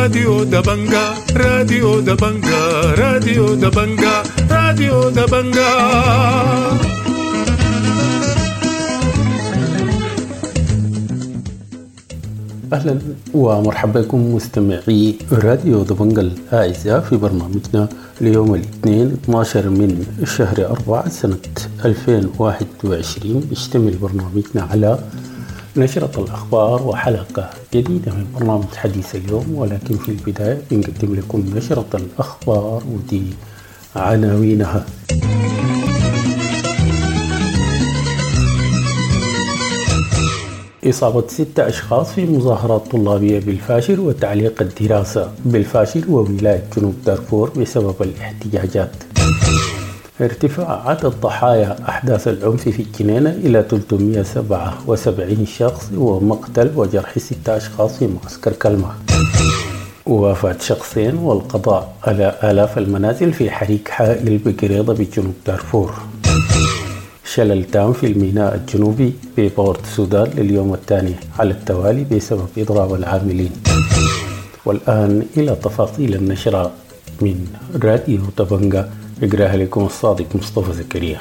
راديو دبنجا راديو دبنجا راديو دبنجا راديو دبنجا. أهلا ومرحبا بكم مستمعي راديو دبنجا الأعزاء في برنامجنا ليوم الاثنين 12 من شهر 4 سنة 2021. يشتمل برنامجنا على نشرة الأخبار وحلقة جديدة من برنامج حديث اليوم، ولكن في البداية بنقدم لكم نشرة الأخبار ودي عناوينها. إصابة 6 أشخاص في مظاهرات طلابية بالفاشر وتعليق الدراسة بالفاشر وولاية جنوب دارفور بسبب الاحتجاجات. ارتفاع عدد ضحايا أحداث العنف في الجنينة إلى 377 شخص، ومقتل وجرح 6 أشخاص في معسكر كلمة. وفاة شخصين والقضاء على آلاف المنازل في حريق حائل بقريضة بجنوب دارفور. شلل تام في الميناء الجنوبي ببورت السودان لليوم الثاني على التوالي بسبب إضراب العاملين. والآن إلى تفاصيل النشرة من راديو دبنجا، يقرأها لكم الصادق مصطفى زكريا.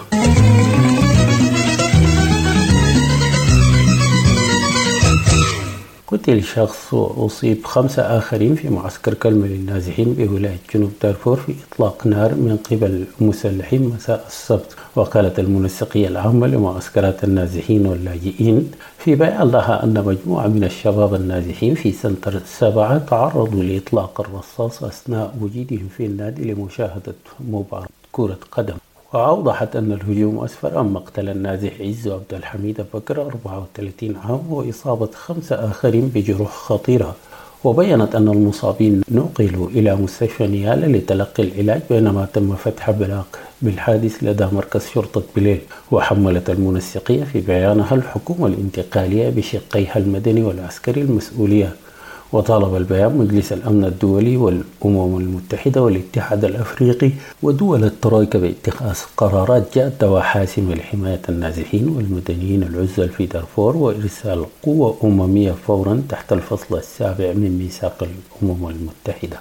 قتل شخص وأصيب 5 آخرين في معسكر كلمة للنازحين بولاية جنوب دارفور في إطلاق نار من قبل المسلحين مساء السبت. وقالت المنسقية العامة لمعسكرات النازحين واللاجئين في بيان لها أن مجموعة من الشباب النازحين في سنتر 7 تعرضوا لإطلاق الرصاص أثناء وجودهم في النادي لمشاهدة مباراة كرة قدم. وأوضحت أن الهجوم أسفر عن مقتل النازح عزو عبد الحميد بكر 34 عام وإصابة 5 آخرين بجروح خطيرة. وبينت أن المصابين نقلوا إلى مستشفى نيالا لتلقي العلاج، بينما تم فتح بلاغ بالحادث لدى مركز شرطة بليل. وحملت المنسقية في بيانها الحكومة الانتقالية بشقيها المدني والعسكري المسؤولية. وطالب البيان مجلس الأمن الدولي والأمم المتحدة والاتحاد الأفريقي ودول الترويكا باتخاذ قرارات جادة وحاسمة لحماية النازحين والمدنيين العزل في دارفور، وإرسال قوة أممية فورا تحت الفصل 7 من ميثاق الأمم المتحدة.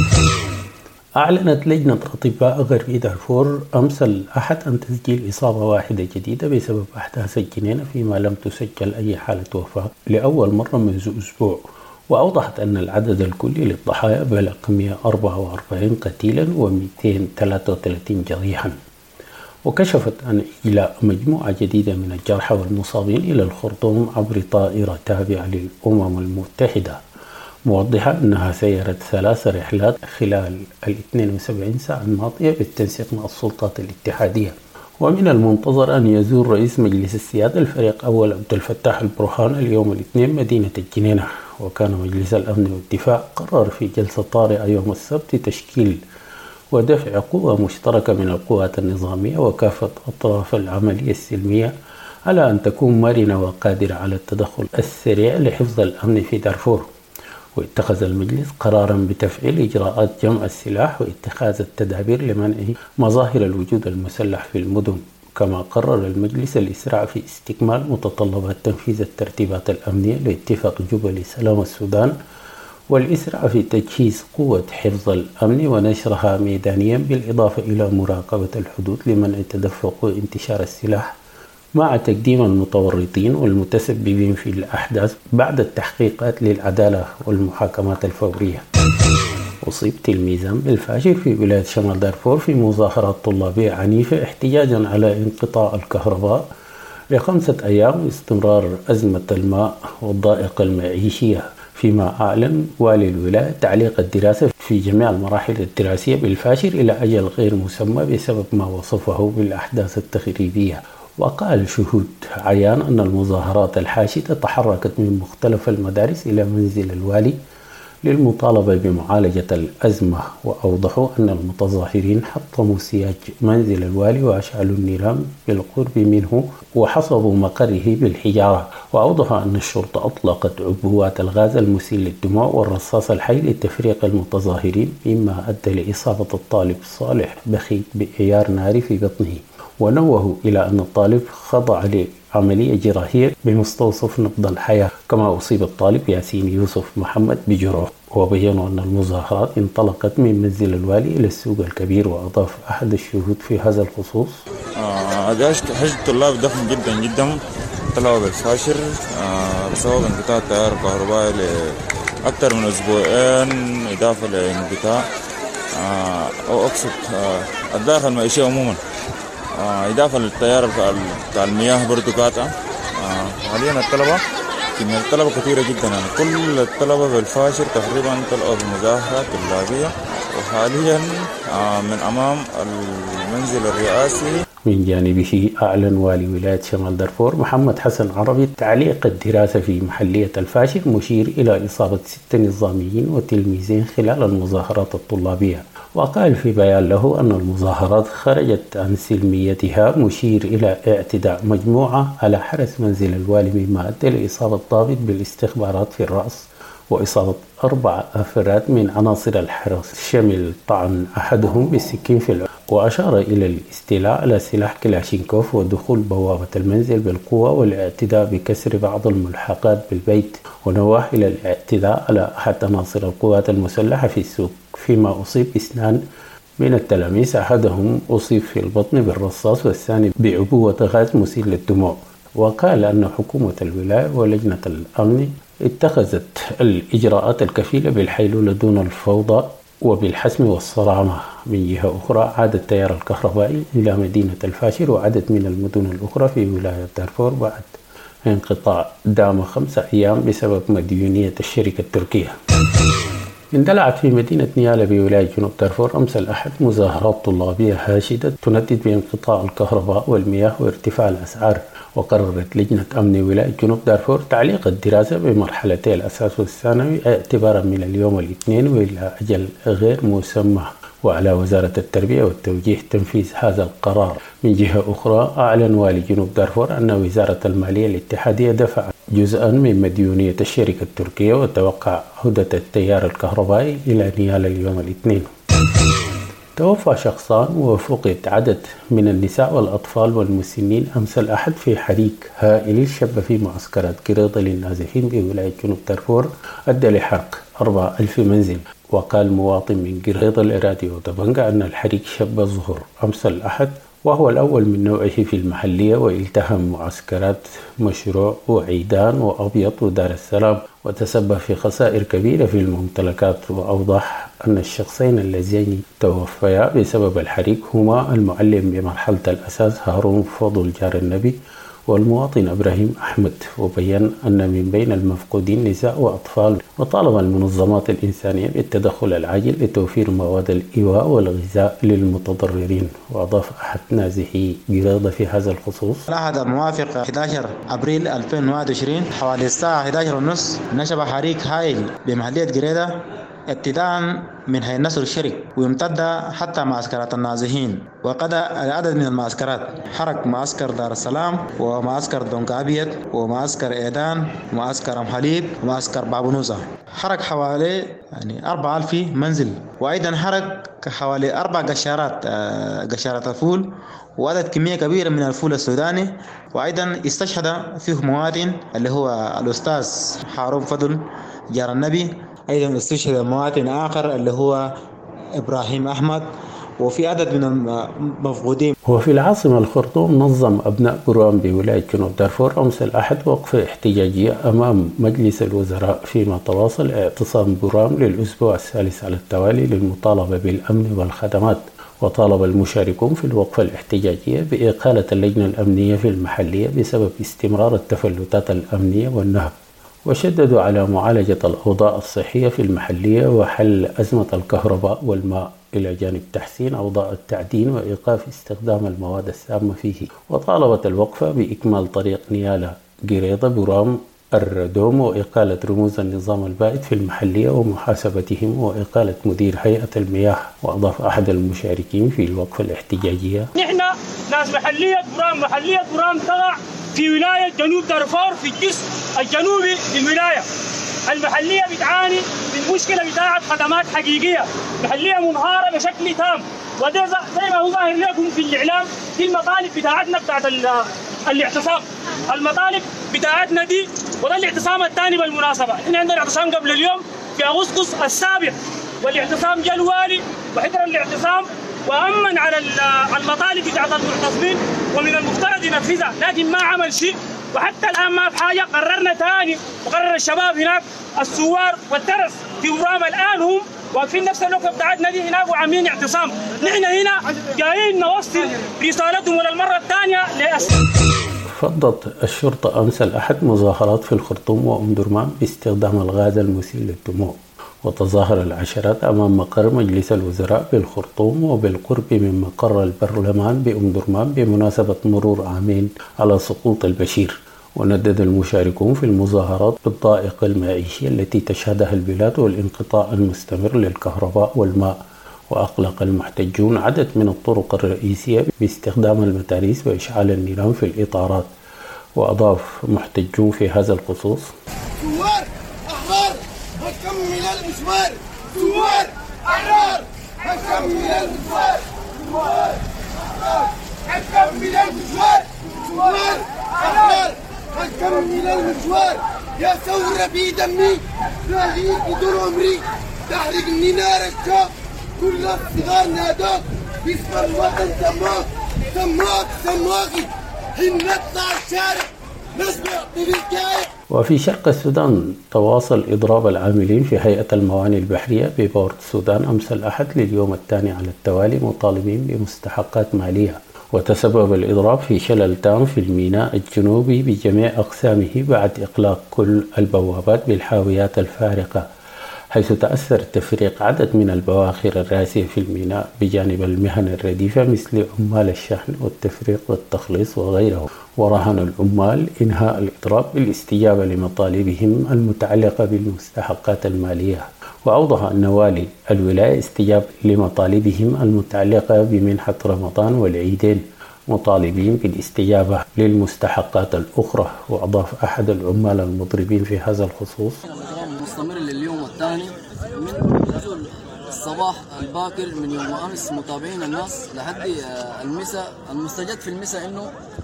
أعلنت لجنة أطباء غربي دارفور أمس الأحد عن تسجيل إصابة واحدة جديدة بسبب أحداث الجنينة، فيما لم تسجل أي حالة وفاة لأول مرة منذ أسبوع. وأوضحت أن العدد الكلي للضحايا بلغ 144 قتيلا و233 جريحا. وكشفت عن إجلاء مجموعة جديدة من الجرحى والمصابين إلى الخرطوم عبر طائرة تابعة للأمم المتحدة، موضحة أنها سيرت 3 رحلات خلال 72 ساعة الماضية بالتنسيق مع السلطات الاتحادية. ومن المنتظر أن يزور رئيس مجلس السيادة الفريق أول عبد الفتاح البرهان اليوم الاثنين مدينة الجنينة. وكان مجلس الأمن والدفاع قرر في جلسة طارئة يوم السبت تشكيل ودفع قوة مشتركة من القوات النظامية وكافة أطراف العملية السلمية على أن تكون مرنة وقادرة على التدخل السريع لحفظ الأمن في دارفور. واتخذ المجلس قرارا بتفعيل إجراءات جمع السلاح واتخاذ التدابير لمنع مظاهر الوجود المسلح في المدن. كما قرر المجلس الإسراع في استكمال متطلبات تنفيذ الترتيبات الأمنية لاتفاق جبل سلام السودان، والإسراع في تجهيز قوة حفظ الأمن ونشرها ميدانيا، بالإضافة إلى مراقبة الحدود لمنع تدفق وانتشار السلاح، مع تقديم المتورطين والمتسببين في الأحداث بعد التحقيقات للعدالة والمحاكمات الفورية. أصيب تلميذان بالفاشر في ولاية شمال دارفور في مظاهرات طلابية عنيفة احتجاجا على انقطاع الكهرباء ل5 أيام واستمرار أزمة الماء والضائقة المعيشية، فيما أعلن والي الولاية تعليق الدراسة في جميع المراحل الدراسية بالفاشر إلى أجل غير مسمى بسبب ما وصفه بالأحداث التخريبية. وقال شهود عيان أن المظاهرات الحاشدة تحركت من مختلف المدارس إلى منزل الوالي للمطالبة بمعالجة الأزمة. وأوضحوا أن المتظاهرين حطموا سياج منزل الوالي وأشعلوا النيران بالقرب منه وحصبوا مقره بالحجارة. وأوضحوا أن الشرطة أطلقت عبوات الغاز المسيل للدموع والرصاص الحي لتفريق المتظاهرين، مما أدى لإصابة الطالب صالح بخيت بإيار ناري في بطنه. ونوهوا إلى أن الطالب خضع لعملية جراحية بمستوصف نبض الحياة. كما أصيب الطالب ياسين يوسف محمد بجروح. وبينوا أن المظاهرات انطلقت من منزل الوالي إلى السوق الكبير. وأضاف أحد الشهود في هذا الخصوص: حشد الطلاب ضخم جدا جدا، طلبوا بالفاشر بسبب انقطاع التيار الكهربائي لأكثر من أسبوعين، إضافة لانقطاع أو أقصد الداخل المعيشية عموما، إضافة للتيار بتاع المياه برضو قاطعة. حاليا كمية الطلبة كثيرة جدا، يعني كل الطلبة بالفاشر تقريبا طلعوا بمظاهرة طلابية، وحاليا من أمام المنزل الرئاسي. من جانبه أعلن والي ولاية شمال دارفور محمد حسن عربي تعليق الدراسة في محلية الفاشر، مشير إلى إصابة 6 نظاميين وتلميذين خلال المظاهرات الطلابية. وقال في بيان له أن المظاهرات خرجت عن سلميتها، مشير إلى اعتداء مجموعة على حرس منزل الوالي، مما أدى لإصابة ضابط بالاستخبارات في الرأس وإصابة 4 أفراد من عناصر الحرس، شمل طعن أحدهم بالسكين في العنق. وأشار إلى الاستيلاء على سلاح كلاشينكوف ودخول بوابة المنزل بالقوة والاعتداء بكسر بعض الملحقات بالبيت. ونوه إلى الاعتداء على أحد عناصر القوات المسلحة في السوق، فيما أصيب 2 من التلاميذ، أحدهم أصيب في البطن بالرصاص والثاني بعبوة غاز مسيل للدموع. وقال أن حكومة الولاية ولجنة الأمن اتخذت الإجراءات الكفيلة بالحيلولة دون الفوضى وبالحسم والصرامة. من جهة أخرى، عاد التيار الكهربائي إلى مدينة الفاشر وعدد من المدن الأخرى في ولاية دارفور بعد انقطاع دام 5 أيام بسبب مديونية الشركة التركية. اندلعت في مدينة نيالا بولاية جنوب دارفور أمس الأحد مظاهرات طلابية هاشدة تندد بانقطاع الكهرباء والمياه وارتفاع الأسعار. وقررت لجنة أمن ولاية جنوب دارفور تعليق الدراسة بمرحلتي الأساس والثانوي اعتبارا من اليوم الاثنين وإلى أجل غير مسمى. وعلى وزارة التربية والتوجيه تنفيذ هذا القرار. من جهة أخرى، أعلن والي جنوب دارفور أن وزارة المالية الاتحادية دفعت جزءا من مديونية الشركة التركية، وتوقع عودة التيار الكهربائي إلى نيالا اليوم الاثنين. توفى شخصان وفقد عدد من النساء والأطفال والمسنين أمس الأحد في حريق هائل شب في معسكرات قريضة للنازحين بولاية جنوب دارفور أدى لحرق 4000 منزل. وقال مواطن من قريضة الإرادي ودبنجة أن الحريق شب الظهر أمس الأحد، وهو الأول من نوعه في المحلية، والتهم معسكرات مشروع وعيدان وأبيض ودار السلام، وتسبب في خسائر كبيرة في الممتلكات. وأوضح أن الشخصين اللذين توفيا بسبب الحريق هما المعلم بمرحلة الأساس هارون فضل جار النبي والمواطن إبراهيم أحمد. وبين أن من بين المفقودين نساء وأطفال. وطالب المنظمات الإنسانية بالتدخل العاجل لتوفير مواد الإيواء والغذاء للمتضررين. وأضاف أحد نازحي قريضة في هذا الخصوص: الأحد الموافق 11 أبريل 2021 حوالي الساعة 11:30 نشب حريق هائل بمحلية قريضة ابتداء من حي النصر الشرق ويمتد حتى معسكرات النازحين، وقد العدد من المعسكرات حرق معسكر دار السلام ومعسكر دونك أبيض ومعسكر إيدان ومعسكر أم حليب ومعسكر بابونوزا. حرق حوالي 4000 منزل، وأيضا حرق حوالي 4 قشارات الفول وعدد كمية كبيرة من الفول السوداني. وأيضا استشهد فيه مواطن اللي هو الأستاذ هارون فضل جار النبي. أيضا استشهد مواطن آخر اللي هو إبراهيم أحمد، وفي عدد من المفقودين. وفي العاصمة الخرطوم نظم أبناء برام بولاية جنوب دارفور أمس الأحد وقفة احتجاجية أمام مجلس الوزراء، فيما تواصل اعتصام برام للأسبوع الثالث على التوالي للمطالبة بالأمن والخدمات. وطالب المشاركون في الوقفة الاحتجاجية بإقالة اللجنة الأمنية في المحلية بسبب استمرار التفلتات الأمنية والنهب. وشددوا على معالجة الأوضاع الصحية في المحلية وحل أزمة الكهرباء والماء، إلى جانب تحسين أوضاع التعدين وإيقاف استخدام المواد السامة فيه. وطالبت الوقفة بإكمال طريق نيالا قريضة برام الردوم وإقالة رموز النظام البائد في المحلية ومحاسبتهم وإقالة مدير هيئة المياه. وأضاف أحد المشاركين في الوقفة الاحتجاجية: نحن ناس محلية برام تقع في ولاية جنوب دارفور في الجزء الجنوبي للولاية. المحلية بتعاني من المشكله بتاعت خدمات حقيقيه محليه منهاره بشكل تام، وده زي ما هو ظاهر لكم في الاعلام. دي المطالب بتاعتنا بتاعت الاعتصام، المطالب بتاعتنا دي. وده الاعتصام الثاني بالمناسبه، احنا عندنا اعتصام قبل اليوم في اغسطس السابع، والاعتصام جا الوالي وحضر الاعتصام وامن على المطالب بتاعت المعتصمين ومن المفترض ينفذها، لكن ما عمل شيء. وحتى الان ما في حاجه. قررنا ثاني وقرر الشباب هناك السوار والترس في ورام الان هم واقفين نفس الوقفه بتاعتنا دي هناك وعاملين اعتصام. نحن هنا جايين نوصل رسالتهم وللمره الثانيه فضت الشرطة أمس الأحد مظاهرات في الخرطوم وأم درمان باستخدام الغاز المسيل للدموع، وتظاهر العشرات أمام مقر مجلس الوزراء بالخرطوم وبالقرب من مقر البرلمان بأم درمان بمناسبة مرور عامين على سقوط البشير. وندد المشاركون في المظاهرات بالضائقة المعيشية التي تشهدها البلاد والانقطاع المستمر للكهرباء والماء. وأغلق المحتجون عدد من الطرق الرئيسية باستخدام المتاريس وإشعال النيران في الإطارات. وأضاف محتجون في هذا الخصوص: ثوار أحرار هنكمل المشوار، ثوار أحرار هنكمل المشوار، ثوار أحرار هنكمل المشوار، ثوار أحرار هنكمل المشوار. يا ثورة في دمي ناهيك بدون عمري، تحرقني نار الشوق، كل الصغار نادوك باسم الوطن. سماك سماك سماكي، حين نطلع الشارع نسمع بالجاية. وفي شرق السودان تواصل إضراب العاملين في هيئة الموانئ البحرية ببورت السودان أمس الأحد لليوم الثاني على التوالي مطالبين بمستحقات مالية. وتسبب الإضراب في شلل تام في الميناء الجنوبي بجميع أقسامه بعد إغلاق كل البوابات بالحاويات الفارقة، حيث تأثر تفريق عدد من البواخر الراسية في الميناء بجانب المهن الرديفة مثل عمال الشحن والتفريق والتخليص وغيره. ورهن العمال إنهاء الإضراب بالاستجابة لمطالبهم المتعلقة بالمستحقات المالية. وأوضح أن والي الولاية استجاب لمطالبهم المتعلقة بمنحة رمضان والعيدين، مطالبين بالاستجابة للمستحقات الأخرى. وأضاف أحد العمال المضربين في هذا الخصوص: مستمر لليوم الثاني من الصباح الباكر من يوم أمس متابعين الناس لحد المساء. المستجد في المساء إنه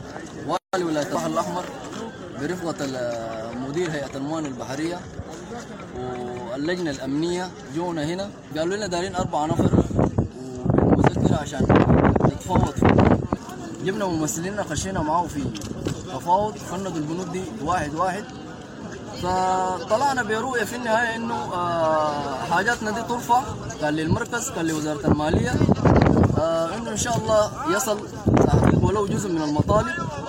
والي ولاية البحر الأحمر برفقة مدير هيئة الموانئ البحرية واللجنة الأمنية جونا هنا، قالوا لنا دارين 4 نفر ومذكرة عشان نتفاوض فيه. جبنا ممثلين خشينا معه في تفاوض، فندوا البنود دي واحد واحد، فطلعنا برؤية في النهاية إنه حاجاتنا دي ترفع، كان للمركز كان لوزارة المالية، إنه إن شاء الله يصل تحقيق ولو جزء من المطالب.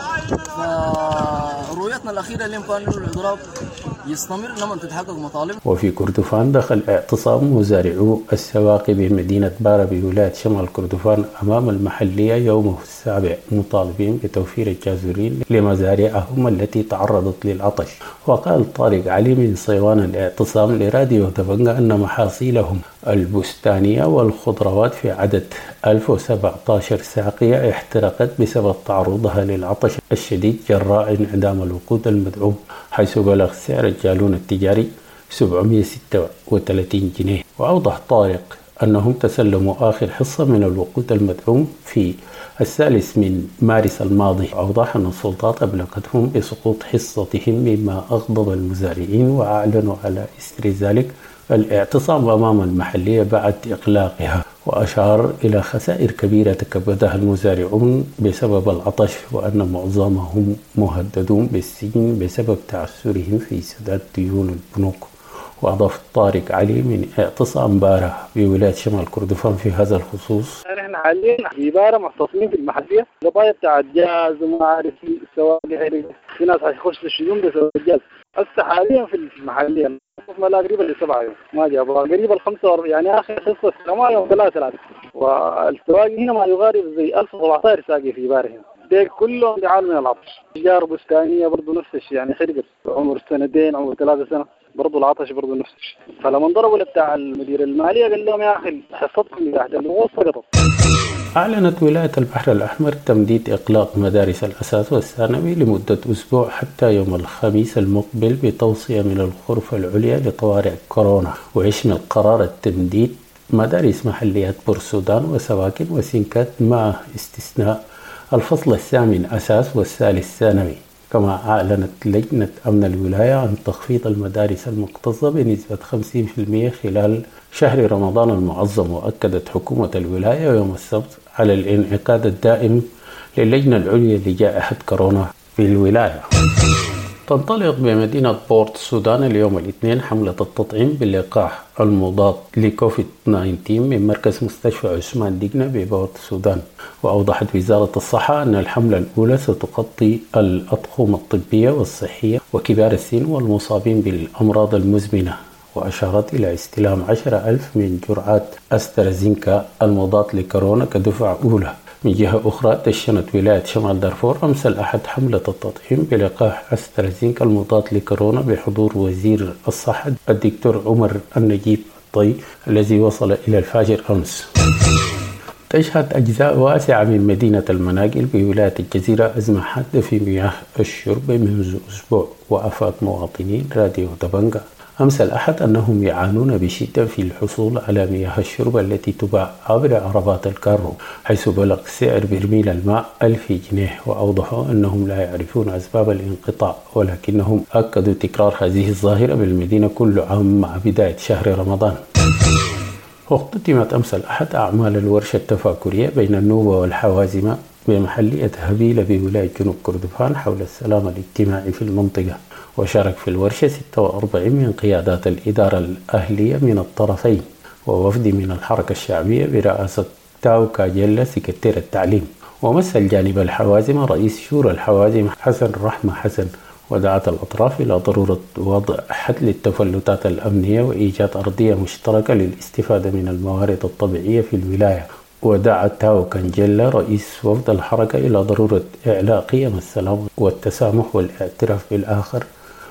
فرؤيتنا الأخيرة اللي كان إنه الإضراب يستمر لما تتحقق مطالب. وفي كردفان دخل اعتصام مزارعو السواقي بمدينة بارا بولاية شمال كردفان أمام المحلية يومه السابع، مطالبين بتوفير الجازولين لمزارعهم التي تعرضت للعطش. وقال طارق علي من صيوان الاعتصام لراديو دبنجة أن محاصيلهم البستانية والخضروات في عدد 1017 ساقية احترقت بسبب تعرضها للعطش الشديد جراء انعدام الوقود المدعوم، حيث بلغ سعر الجالون التجاري 736 جنيه. وأوضح طارق أنهم تسلموا آخر حصة من الوقود المدعوم في 3 من مارس الماضي. أوضح أن السلطات أبلغتهم بسقوط حصتهم مما أغضب المزارعين، وأعلنوا على إثر ذلك الاعتصام أمام المحلية بعد إغلاقها. وأشار إلى خسائر كبيرة تكبدها المزارعون بسبب العطش، وأن معظمهم مهددون بالسجن بسبب تعثرهم في سداد ديون البنوك. وأضاف طارق علي من اعتصام بارا بولاية شمال كردفان في هذا الخصوص: نحن حاليا في بارا معتصمين في المحلية، قضايا بتاع الجاز وما عارف السواقي، في ناس حيخش الشجون بسبب الجاز. هسه حاليا في المحلية ما لا قريبا ل7 يوم ما جابوها، قريبا 45 يعني آخر حصة السلامة يوم 3. والسواقي هنا ما يغارب زي 1017 ساقي في بارا هنا، ده كلهم بيعانوا من العطش. تجار بستانية برضه نفس الشيء، يعني خرقت عمر 2 عمر 3 سنة برضه العطش برضه نفس الشيء. فلما ضربوا بتاع المدير المالية قال لهم يا أخي حصتكم تحت الموصل. أعلنت ولاية البحر الأحمر تمديد إغلاق مدارس الأساس والثانوي لمدة أسبوع حتى يوم الخميس المقبل بتوصية من الغرفة العليا لطوارئ كورونا. ويشمل قرار التمديد مدارس محليات بورسودان وسواكن وسنكات مع استثناء الفصل الثامن أساس والثالث ثانوي. كما أعلنت لجنة أمن الولاية عن تخفيض المدارس المكتظة بنسبة 50% خلال شهر رمضان المعظم. وأكدت حكومة الولاية يوم السبت على الانعقاد الدائم للجنة العليا لجائحة كورونا في الولاية. تنطلق بمدينة بورت السودان اليوم الاثنين حملة التطعيم باللقاح المضاد لكوفيد 19 من مركز مستشفى عثمان ديقنة ببورت السودان. وأوضحت وزارة الصحة أن الحملة الأولى ستغطي الأطقم الطبية والصحية وكبار السن والمصابين بالأمراض المزمنة. وأشارت إلى استلام 10,000 من جرعات أسترازينكا المضاد لكورونا كدفعة أولى. من جهة أخرى دشنت ولاية شمال دارفور أمس الأحد حملة التطعيم بلقاح أسترازينكا المضاد لكورونا بحضور وزير الصحة الدكتور عمر النجيب الطي الذي وصل إلى الفجر أمس. تشهد أجزاء واسعة من مدينة المناقل بولاية الجزيرة أزمة حادة في مياه الشرب منذ أسبوع. وأفاد مواطنين راديو دبنجا أمس الأحد أنهم يعانون بشدة في الحصول على مياه الشرب التي تباع عبر عربات الكارو، حيث بلغ سعر برميل الماء 1000 جنيه. وأوضحوا أنهم لا يعرفون أسباب الانقطاع، ولكنهم أكدوا تكرار هذه الظاهرة بالمدينة كل عام مع بداية شهر رمضان. واختتمت أمس الأحد أعمال الورشة التفاكرية بين النوبة والحوازمة بمحلية هبيلة بولاية جنوب كردفان حول السلام الاجتماعي في المنطقة. وشارك في الورشة 46 من قيادات الإدارة الأهلية من الطرفين ووفد من الحركة الشعبية برئاسة تاو كاجيلا سكرتير التعليم. ومثل الجانب الحوازم رئيس شورى الحوازم حسن رحمة حسن، ودعت الأطراف إلى ضرورة وضع حد للتفلتات الأمنية وإيجاد أرضية مشتركة للاستفادة من الموارد الطبيعية في الولاية. ودعا تاو كانجيلا رئيس وفد الحركة إلى ضرورة إعلاء قيم السلام والتسامح والاعتراف بالآخر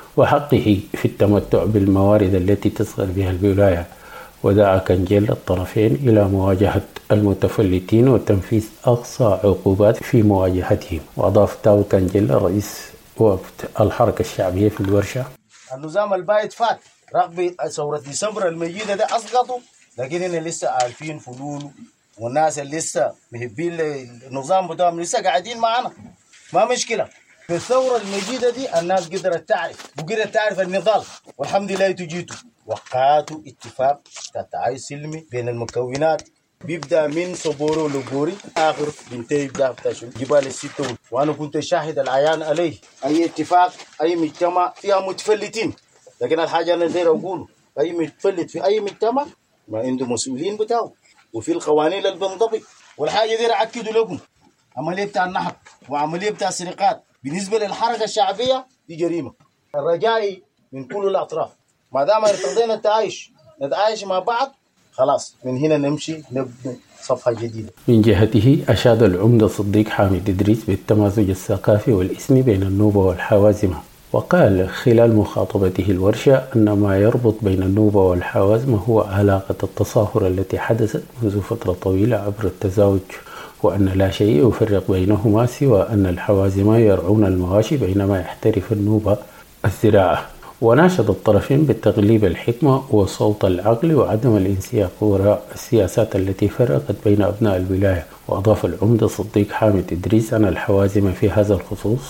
وحقه في التمتع بالموارد التي تصغر بها الولاية. ودعا كانجيلا الطرفين إلى مواجهة المتفلتين وتنفيذ أقصى عقوبات في مواجهتهم. وأضاف تاو كانجيلا رئيس وفد الحركة الشعبية في الورشة: النظام البايت فات رغم ثورة ديسمبر المجيدة ده أسقطوا، لكن إن لسه عارفين فلول والناس اللي لسه مهبين النظام بتاعهم لسه قاعدين معنا. ما مشكلة، في الثورة المجيدة دي الناس قدرت تعرف النضال، والحمد لله تجيتوا وقعتوا اتفاق تعايش سلمي بين المكونات بيبدأ من صبورو لغوري آخر بنتهي بدا جبال الستة. وأنا كنت شاهد العيان عليه. أي اتفاق أي مجتمع فيها متفلتين، لكن الحاجة أنا داير أقوله أي متفلت في أي مجتمع ما عنده مسؤولين بتاعه وفي القوانين اللي بنضبط. والحاجة دي أكدوا لكم عملية بتاع النحب وعملية بتاع السرقات بالنسبة للحركة الشعبية دي جريمة. الرجائي من كل الأطراف ما دام ارتضينا نتعايش مع بعض، خلاص من هنا نمشي نبني صفحة جديدة. من جهته أشاد العمدة صديق حامد إدريس بالتمازج الثقافي والإثني بين النوبة والحوازمة. وقال خلال مخاطبته الورشة أن ما يربط بين النوبة والحوازمة هو علاقة التصاهر التي حدثت منذ فترة طويلة عبر التزاوج، وأن لا شيء يفرق بينهما سوى أن الحوازمة يرعون المواشي بينما يحترف النوبة الزراعة. وناشد الطرفين بالتغليب الحكمة وصوت العقل وعدم الانسياق وراء السياسات التي فرقت بين أبناء الولاية. وأضاف العمدة صديق حامد إدريس أن الحوازمة في هذا الخصوص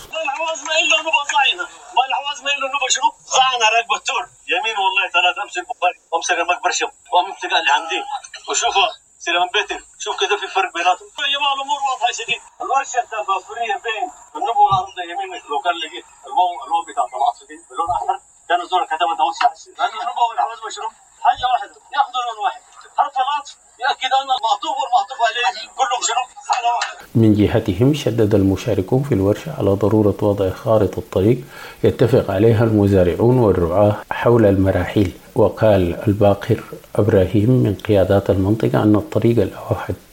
ضعنا رقبة التور يمين والله ثلاثة أمسك بخاري وأمسك المكبر شب وأمسك اللي عندي وشوفوا سلام بيتر شوف كذا في فرق بيناتهم. يا جماعة الأمور واضحة شديد. الورشة التفاكرية بين النبو والأرض يمين لو كان لقي الواو بتاع طلعت في اللون الأحمر كان الزول كتبها توسع لأن النبو والحوازمة شنو حاجة واحدة يأخذوا لون واحد. حرف العطف يأكد أن المعطوف والمعطوف عليه كلهم شنو حاجة واحدة. من جهتهم شدد المشاركون في الورشة على ضرورة وضع خارطة الطريق يتفق عليها المزارعون والرعاة حول المراحيل. وقال الباقر إبراهيم من قيادات المنطقة أن الطريق الأوحد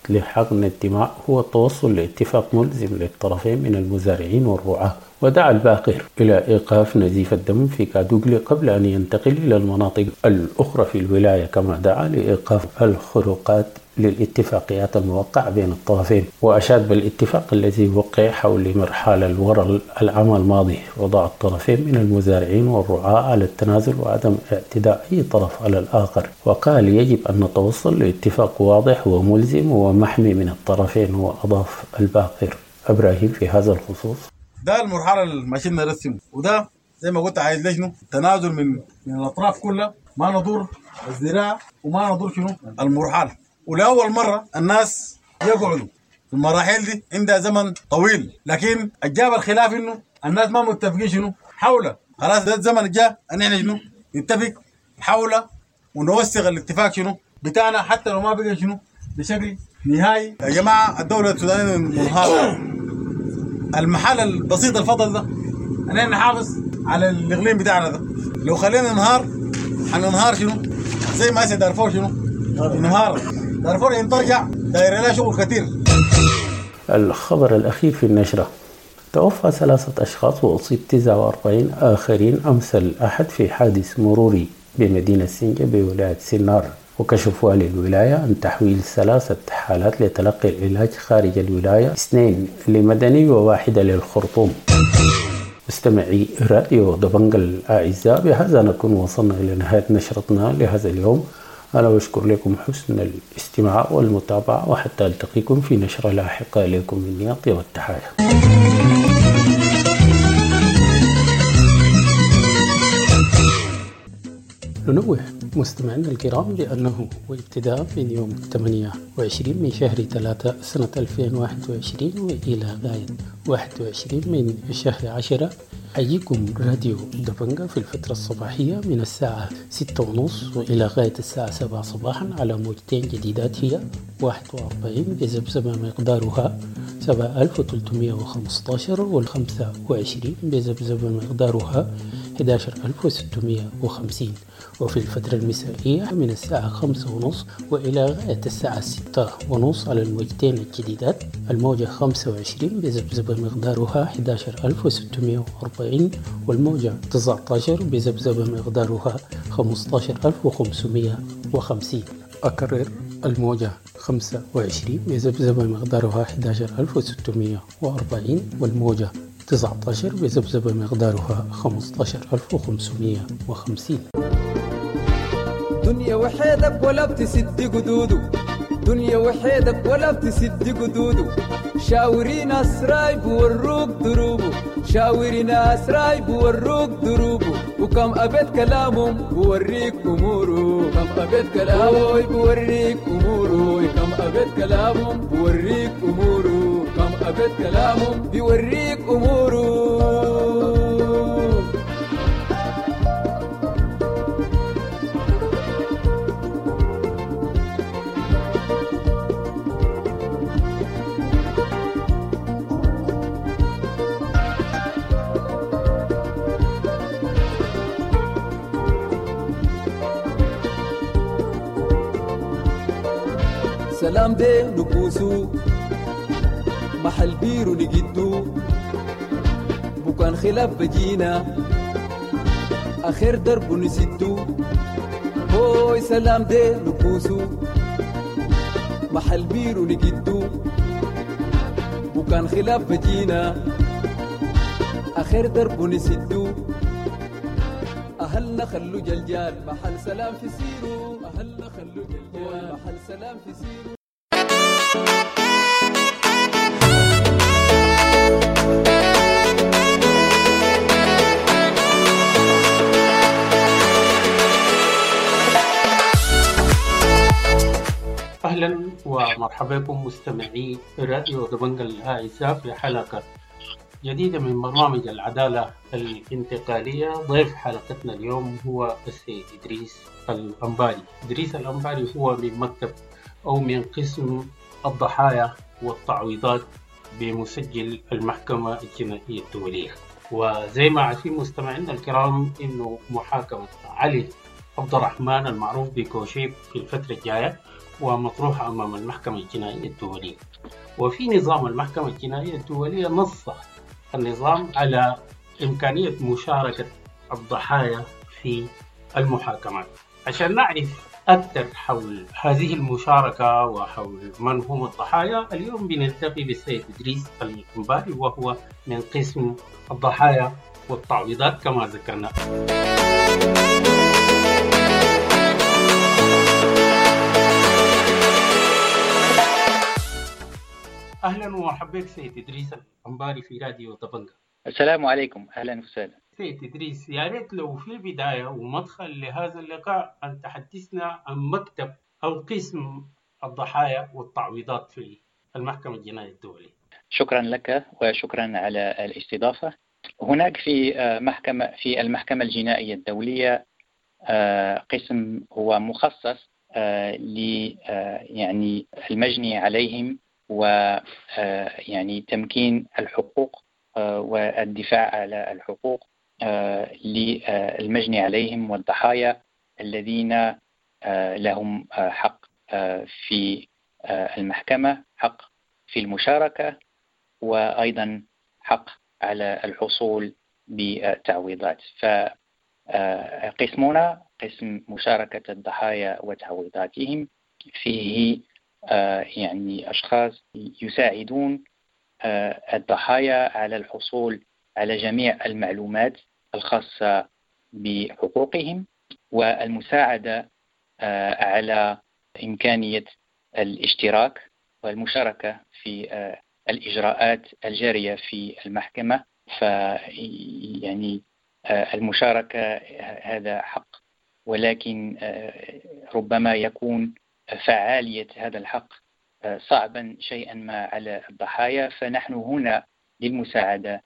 لحقن الدماء هو التوصل لاتفاق ملزم للطرفين من المزارعين والرعاة. ودعا الباقر إلى إيقاف نزيف الدم في كادوغلي قبل أن ينتقل إلى المناطق الأخرى في الولاية، كما دعا لإيقاف الخروقات للاتفاقيات الموقعة بين الطرفين، وأشاد بالاتفاق الذي وقع حول مرحلة الورى العام الماضي، وضع الطرفين من المزارعين والرعاة على التنازل وعدم اعتداء أي طرف على الآخر، وقال يجب أن نتوصل لاتفاق واضح وملزم ومحمي من الطرفين. وأضاف الباقر إبراهيم في هذا الخصوص: ده المرحله اللي ماشيين نرسمه، وده زي ما قلت عايز لجنه تنازل من الاطراف كلها، ما نضر الزراعه وما نضر شنو المرحله. ولاول مره الناس يقعدوا في المراحل دي عندها زمن طويل، لكن الجاب الخلاف انه الناس ما متفقين شنو حوله. خلاص ده الزمن الجاء ان احنا شنو نتفق حوله ونوثق الاتفاق شنو بتاعنا، حتى لو ما بقى شنو بشكل نهائي. يا جماعه الدوله السودانيه منهاره، المحل البسيط الفضل ده ان احنا نحافظ على الاقليم بتاعنا ده. لو خلينا ننهار حننهار شنو زي ما دارفور شنو انهار. دارفور ينترجع داير لها شغل كثير. الخبر الأخير في النشرة: توفى 3 أشخاص وأصيب 49 آخرين أمس الأحد في حادث مروري بمدينة سنجة بولاية سنار. وكشف والي الولاية عن تحويل 3 حالات لتلقي العلاج خارج الولاية، 2 لمدني و1 للخرطوم. مستمعي راديو دبنجة الأعزاء، بهذا نكون وصلنا إلى نهاية نشرتنا لهذا اليوم. أنا بشكر لكم حسن الاستماع والمتابعة، وحتى ألتقيكم في نشرة لاحقة. إليكم مني أطيب التحايا. ننوه مستمعينا الكرام بأنه وابتداء من يوم 28 من شهر 3 سنة 2021 وإلى غاية 21 من شهر 10 حييكم راديو دبنجة في الفترة الصباحية من الساعة 6:30 وإلى غاية الساعة 7 صباحا على موجتين جديدات هي 41 بذبذبة مقدارها 7315 وال25 بذبذبة مقدارها 11650. وفي الفترة المسائية من الساعة 5:30 وإلى غاية الساعة 6:30 على الموجتين الجديدات الموجة 25 بذبذبة مقدارها 11640 والموجة 19 بذبذبة مقدارها 15550. أكرر: الموجة 25 بذبذبة مقدارها 11640 والموجة 19 بذبذبة مقدارها 15550. دنيا وحيدك ولا بتسد قدوده، دنيا وحيدك ولا بتسد قدوده. شاوري ناس رايب وروك دروبه، شاوري ناس رايب وروك دروبه. وكم أبد كلامهم بوريك أموره، كم أبد كلامهم بوريك أموره، كم أبد كلامهم بوريك أموره، كم أبد كلامهم بوريك أموره. سلام دي نبوسو محل بيرو نجدو بكان خلاف بجينا آخر درب نسدو. هوي سلام دي نبوسو محل بيرو نجدو بكان خلاف بجينا آخر درب نسدو. أهلنا خلو جلجال محل سلام في سيرو، أهلنا خلو جلجال محل سلام في سيرو. أهلا ومرحبا بكم مستمعي راديو دبنجة الأعزاء في حلقة جديدة من برنامج العدالة الانتقالية. ضيف حلقتنا اليوم هو السيد إدريس الأنباري. إدريس الأنباري هو من مكتب أو من قسم الضحايا والتعويضات بمسجل المحكمة الجنائية الدولية. وزي ما عارفين مستمعينا الكرام إنه محاكمة علي عبد الرحمن المعروف بكوشيب في الفترة الجاية ومطروحة أمام المحكمة الجنائية الدولية. وفي نظام المحكمة الجنائية الدولية نص النظام على إمكانية مشاركة الضحايا في المحاكمات. عشان نعرف أكثر حول هذه المشاركة وحول من هم الضحايا، اليوم بنلتقي بالسيد إدريس الأنباري، وهو من قسم الضحايا والتعويضات كما ذكرنا. أهلا ومرحبا بك سيد إدريس الأنباري في راديو طبنجة. السلام عليكم، أهلا وسهلا. سيد إدريس، يا ريت لو في البداية ومدخل لهذا اللقاء أن تحدثنا عن مكتب أو قسم الضحايا والتعويضات في المحكمة الجنائية الدولية. شكرا لك وشكرا على الاستضافة. هناك في المحكمة الجنائية الدولية قسم هو مخصص يعني المجني عليهم ويعني تمكين الحقوق والدفاع على الحقوق للمجني عليهم والضحايا الذين لهم حق في المحكمة، حق في المشاركة، وأيضا حق على الحصول بتعويضات. فقسمنا قسم مشاركة الضحايا وتعويضاتهم فيه يعني أشخاص يساعدون الضحايا على الحصول على جميع المعلومات الخاصة بحقوقهم، والمساعدة على إمكانية الاشتراك والمشاركة في الإجراءات الجارية في المحكمة. فيعني المشاركة هذا حق، ولكن ربما يكون فعالية هذا الحق صعبا شيئا ما على الضحايا، فنحن هنا للمساعدة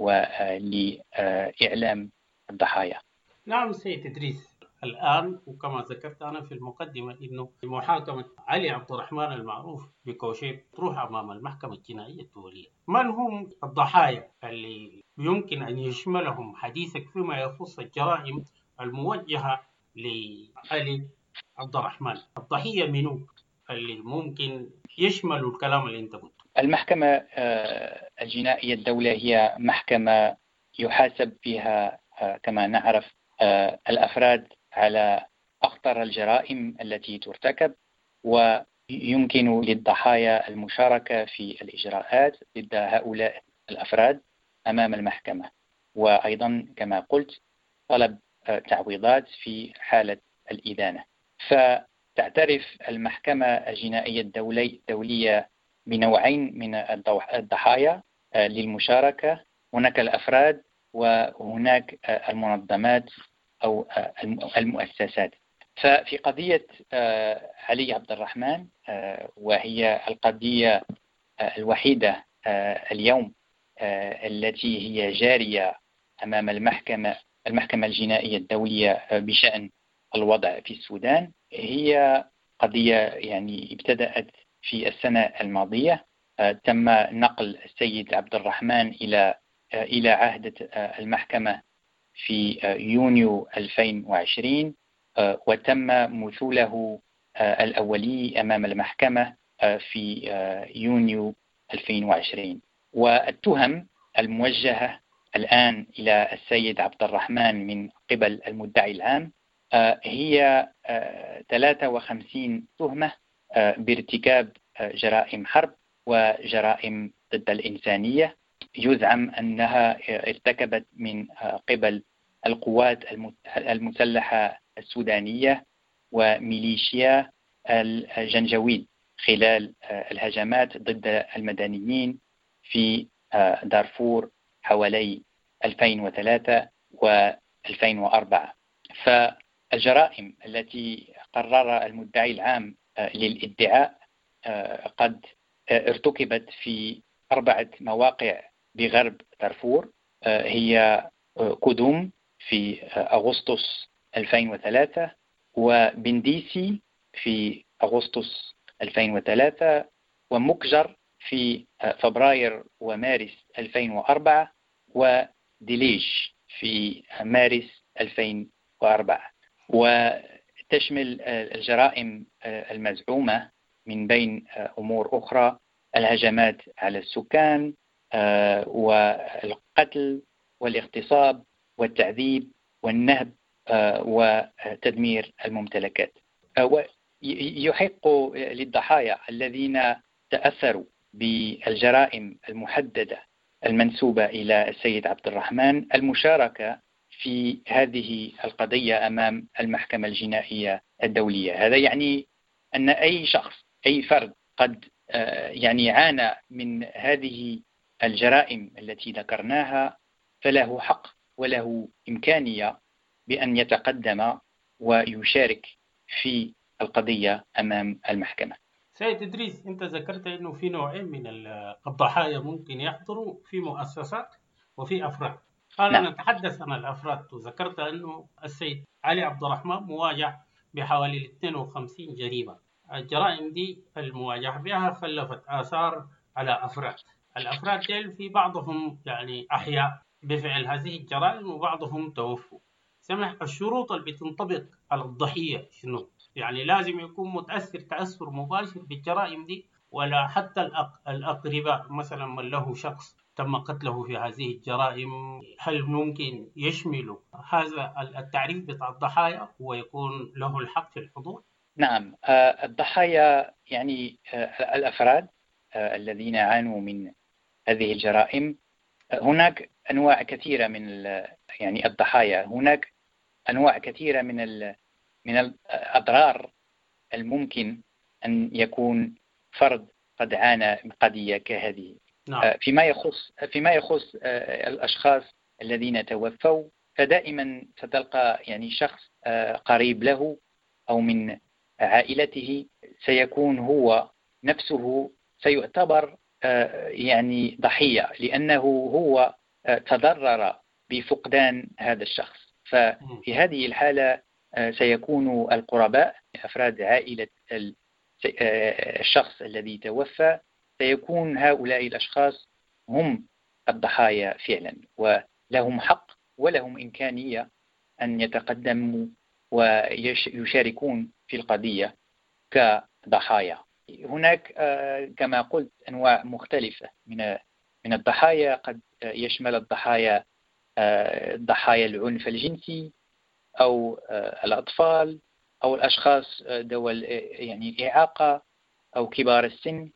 ولإعلام الضحايا. نعم سيد إدريس، الآن وكما ذكرت أنا في المقدمة إنه محاكمة علي عبد الرحمن المعروف بكوشيب تروح أمام المحكمة الجنائية الدولية. من هم الضحايا اللي يمكن أن يشملهم حديثك فيما يخص الجرائم الموجهة لعلي عبد الرحمن؟ الضحية منو اللي ممكن يشملوا الكلام اللي أنت قلته؟ المحكمة الجنائية الدولية هي محكمة يحاسب فيها كما نعرف الأفراد على أخطر الجرائم التي ترتكب، ويمكن للضحايا المشاركة في الإجراءات ضد هؤلاء الأفراد أمام المحكمة، وأيضا كما قلت طلب تعويضات في حالة الإدانة. فتعترف المحكمة الجنائية الدولية بنوعين من الضحايا للمشاركة، هناك الأفراد وهناك المنظمات أو المؤسسات. ففي قضية علي عبد الرحمن، وهي القضية الوحيدة اليوم التي هي جارية أمام المحكمة الجنائية الدولية بشأن الوضع في السودان، هي قضية يعني ابتدأت في السنة الماضية. تم نقل السيد عبد الرحمن إلى عهدة المحكمة في يونيو 2020، وتم مثوله الأولي أمام المحكمة في يونيو 2020. والتهم الموجهة الآن إلى السيد عبد الرحمن من قبل المدعي العام هي 53 تهمة بارتكاب جرائم حرب وجرائم ضد الإنسانية، يزعم أنها ارتكبت من قبل القوات المسلحة السودانية وميليشيا الجنجويد خلال الهجمات ضد المدنيين في دارفور حوالي 2003 و2004. فالجرائم التي قرر المدعي العام للادعاء قد ارتكبت في 4 مواقع بغرب دارفور، هي كودوم في أغسطس 2003، وبنديسي في أغسطس 2003، ومكجر في فبراير ومارس 2004، وديليج في مارس 2004. تشمل الجرائم المزعومة من بين أمور أخرى: الهجمات على السكان والقتل والاغتصاب والتعذيب والنهب وتدمير الممتلكات. يحق للضحايا الذين تأثروا بالجرائم المحددة المنسوبة إلى السيد عبد الرحمن المشاركة في هذه القضية أمام المحكمة الجنائية الدولية. هذا يعني أن أي شخص، أي فرد قد يعني عانى من هذه الجرائم التي ذكرناها فله حق وله إمكانية بأن يتقدم ويشارك في القضية أمام المحكمة. سيد إدريس، أنت ذكرت أنه في نوعين من الضحايا ممكن يحضروا، في مؤسسات وفي أفراد. أنا نتحدث عن الأفراد. وذكرت أنه السيد علي عبد الرحمن مواجه بحوالي 52 جريمة. الجرائم دي المواجهة بها خلفت آثار على أفراد. الأفراد ديل في بعضهم يعني أحياء بفعل هذه الجرائم وبعضهم توفوا. سمح الشروط اللي بتنطبق على الضحية شنو؟ يعني لازم يكون متأثر تأثر مباشر بالجرائم دي، ولا حتى الأقرباء مثلا من له شخص تم قتله في هذه الجرائم هل ممكن يشملوا هذا التعريف بتاع الضحايا ويكون له الحق في الحضور؟ نعم، الضحايا يعني الأفراد الذين عانوا من هذه الجرائم. هناك أنواع كثيرة من يعني الضحايا. هناك أنواع كثيرة من الأضرار الممكن أن يكون فرد قد عانى من قضية كهذه. نعم. فيما يخص الأشخاص الذين توفوا، فدائما ستلقى يعني شخص قريب له أو من عائلته سيكون هو نفسه سيعتبر يعني ضحية، لأنه هو تضرر بفقدان هذا الشخص. ففي هذه الحالة سيكون القرباء، أفراد عائلة الشخص الذي توفى، سيكون هؤلاء الأشخاص هم الضحايا فعلا، ولهم حق ولهم إمكانية أن يتقدموا ويشاركون في القضية كضحايا. هناك كما قلت أنواع مختلفة من الضحايا. قد يشمل الضحايا العنف الجنسي أو الأطفال أو الأشخاص ذوي يعني الإعاقة أو كبار السن.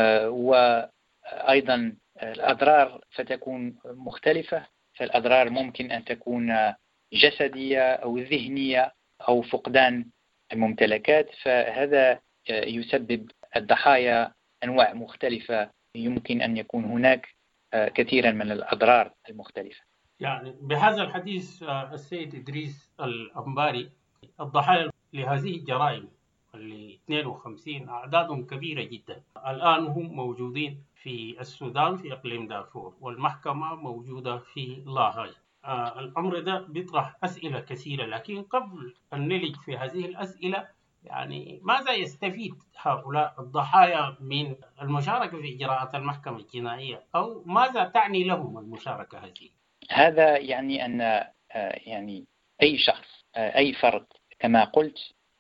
وأيضا الأضرار فتكون مختلفة. فالأضرار ممكن أن تكون جسدية أو ذهنية أو فقدان الممتلكات. فهذا يسبب الضحايا أنواع مختلفة. يمكن أن يكون هناك كثيرا من الأضرار المختلفة. يعني بهذا الحديث السيد إدريس الأنباري، الضحايا لهذه الجرائم اللي 52 أعدادهم كبيرة جدا. الآن هم موجودين في السودان في إقليم دارفور، والمحكمة موجودة في لاهاي. الأمر ده بيطرح أسئلة كثيرة، لكن قبل أن نلج في هذه الأسئلة يعني ماذا يستفيد هؤلاء الضحايا من المشاركة في إجراءات المحكمة الجنائية، أو ماذا تعني لهم المشاركة هذه؟ هذا يعني أن يعني أي شخص، أي فرد كما قلت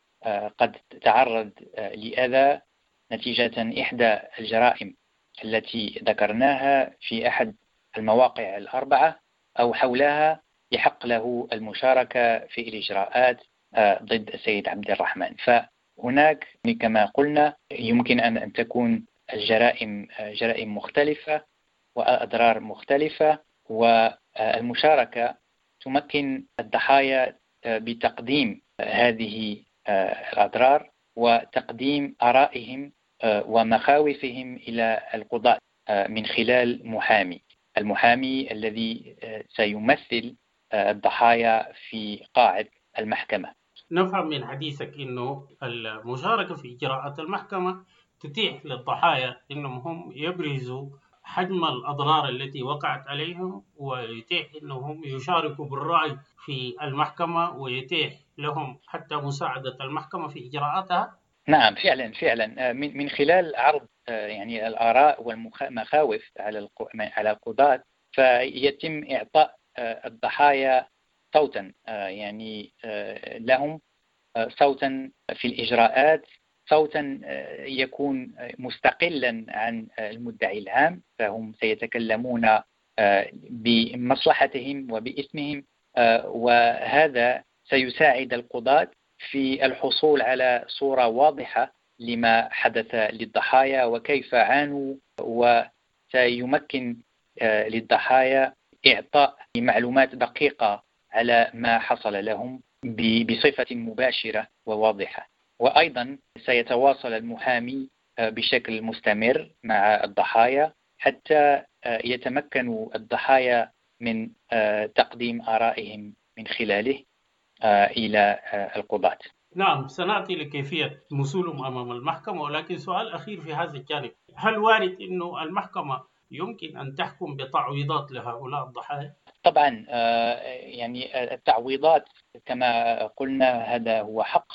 قد تعرض لأذى نتيجة إحدى الجرائم التي ذكرناها في أحد المواقع الأربعة أو حولها، يحق له المشاركة في الإجراءات ضد السيد عبد الرحمن. فهناك كما قلنا يمكن أن تكون الجرائم جرائم مختلفة وأضرار مختلفة، والمشاركة تمكن الضحايا بتقديم هذه الأضرار وتقديم آرائهم ومخاوفهم إلى القضاء من خلال المحامي الذي سيمثل الضحايا في قاعة المحكمة. نفهم من حديثك أنه المشاركة في إجراءات المحكمة تتيح للضحايا أنهم هم يبرزوا حجم الأضرار التي وقعت عليهم، ويتيح أنهم يشاركوا بالرأي في المحكمة، ويتيح لهم حتى مساعدة المحكمة في إجراءاتها. نعم، فعلا من خلال عرض يعني الآراء والمخاوف على القضاة، فيتم إعطاء الضحايا صوتا يعني لهم، صوتا في الإجراءات، صوتا يكون مستقلا عن المدعي العام، فهم سيتكلمون بمصلحتهم وباسمهم، وهذا سيساعد القضاة في الحصول على صورة واضحة لما حدث للضحايا وكيف عانوا، وسيمكن للضحايا إعطاء معلومات دقيقة على ما حصل لهم بصفة مباشرة وواضحة. وأيضا سيتواصل المحامي بشكل مستمر مع الضحايا حتى يتمكن الضحايا من تقديم آرائهم من خلاله إلى القضاة. نعم، سنأتي لكيفية وصولهم أمام المحكمة، ولكن سؤال أخير في هذا الجانب: هل وارد أنه المحكمة يمكن أن تحكم بتعويضات لهؤلاء الضحايا؟ طبعا يعني التعويضات كما قلنا هذا هو حق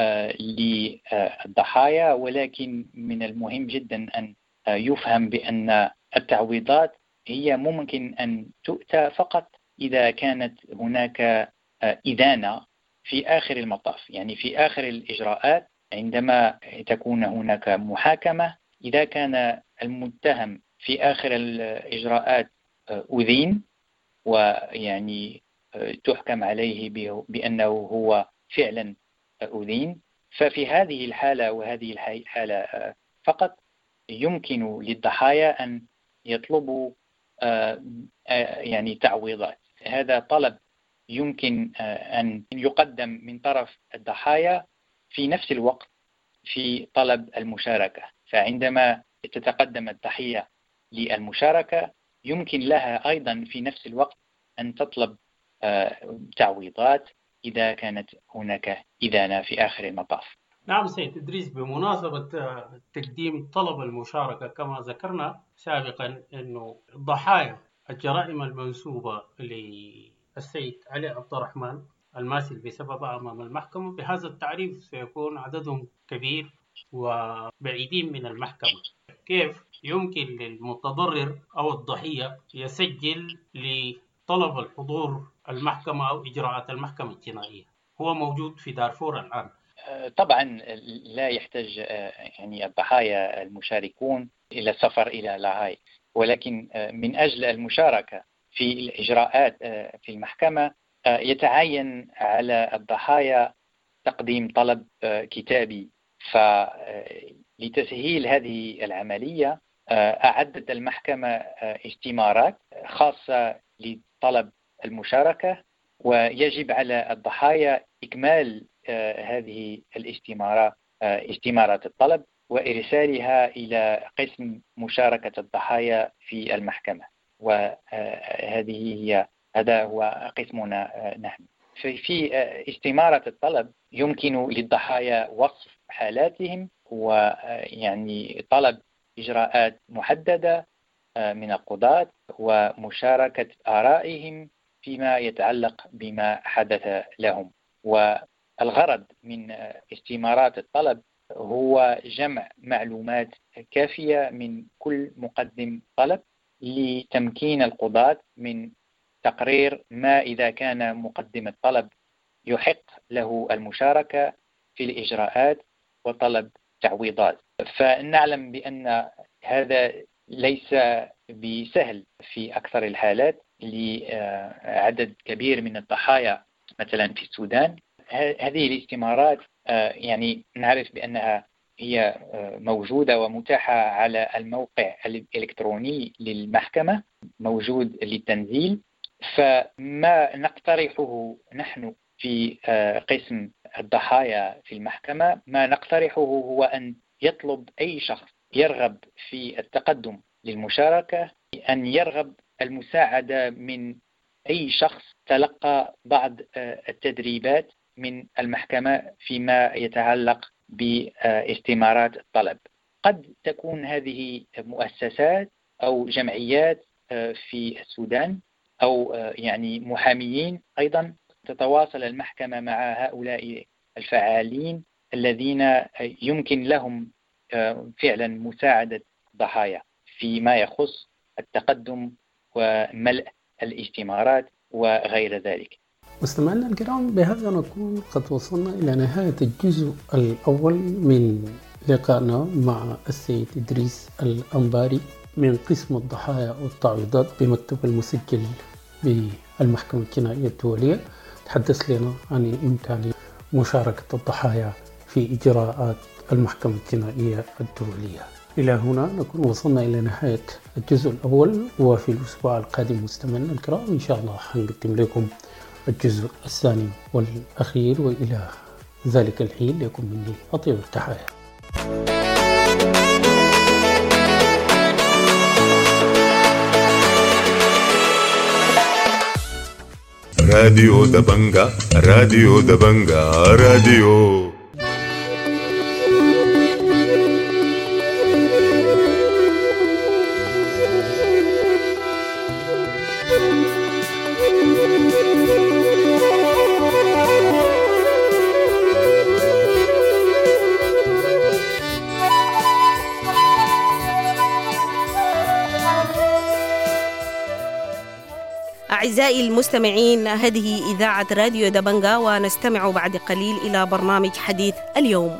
للضحايا، ولكن من المهم جدا أن يفهم بأن التعويضات هي ممكن أن تؤتى فقط إذا كانت هناك إدانة في آخر المطاف، يعني في آخر الإجراءات عندما تكون هناك محاكمة. إذا كان المتهم في آخر الإجراءات أذين ويعني تحكم عليه بأنه هو فعلا أذين، ففي هذه الحالة وهذه الحالة فقط يمكن للضحايا أن يطلبوا يعني تعويضات. هذا طلب يمكن أن يقدم من طرف الضحايا في نفس الوقت في طلب المشاركة، فعندما تتقدم الضحية للمشاركة يمكن لها أيضا في نفس الوقت أن تطلب تعويضات إذا كانت هناك إدانة في آخر المطاف. نعم سيد إدريس، بمناسبة تقديم طلب المشاركة، كما ذكرنا سابقا أنه ضحايا الجرائم المنسوبة للسيد علي عبد الرحمن الماسل بسببها أمام المحكمة بهذا التعريف سيكون عددهم كبير وبعيدين من المحكمة. كيف يمكن للمتضرر أو الضحية يسجل لطلب الحضور المحكمة أو إجراءات المحكمة الجنائية؟ هو موجود في دارفور الآن. طبعا لا يحتاج يعني الضحايا المشاركون إلى السفر إلى لاهاي، ولكن من أجل المشاركة في الإجراءات في المحكمة يتعين على الضحايا تقديم طلب كتابي. فلتسهيل هذه العملية أعدت المحكمة استمارات خاصة لطلب المشاركة، ويجب على الضحايا إكمال هذه الاستمارة، استمارة الطلب، وإرسالها إلى قسم مشاركة الضحايا في المحكمة، هذا هو قسمنا نحن. في استمارة الطلب يمكن للضحايا وصف حالاتهم ويعني طلب إجراءات محددة من القضاة ومشاركة آرائهم فيما يتعلق بما حدث لهم. والغرض من استمارات الطلب هو جمع معلومات كافية من كل مقدم طلب لتمكين القضاة من تقرير ما إذا كان مقدم الطلب يحق له المشاركة في الإجراءات وطلب تعويضات. فنعلم بأن هذا ليس بسهل في أكثر الحالات لعدد كبير من الضحايا مثلا في السودان. هذه الاستمارات يعني نعرف بأنها هي موجودة ومتاحة على الموقع الإلكتروني للمحكمة، موجود للتنزيل. فما نقترحه نحن في قسم الضحايا في المحكمة، ما نقترحه هو أن يطلب أي شخص يرغب في التقدم للمشاركة أن يرغب المساعدة من أي شخص تلقى بعض التدريبات من المحكمة فيما يتعلق باستمارات الطلب. قد تكون هذه مؤسسات أو جمعيات في السودان أو يعني محاميين أيضا. تتواصل المحكمة مع هؤلاء الفعالين الذين يمكن لهم فعلا مساعدة الضحايا فيما يخص التقدم وملء الاستمارات وغير ذلك. مستمعينا الكرام، بهذا نكون قد وصلنا إلى نهاية الجزء الأول من لقائنا مع السيد إدريس الأنباري من قسم الضحايا والتعويضات بمكتب المسجل بالمحكمة الجنائية الدولية. تحدث لنا عن إمكانية مشاركة الضحايا في إجراءات المحكمة الجنائية الدولية. إلى هنا نكون وصلنا إلى نهاية الجزء الأول، وفي الأسبوع القادم مستمعينا الكرام إن شاء الله حنقدم لكم الجزء الثاني والأخير، وإلى ذلك الحين لكم مني أطيب التحايا. راديو دبنجا راديو دبنجا راديو. أعزائي المستمعين، هذه إذاعة راديو دبنجا، ونستمع بعد قليل إلى برنامج حديث اليوم.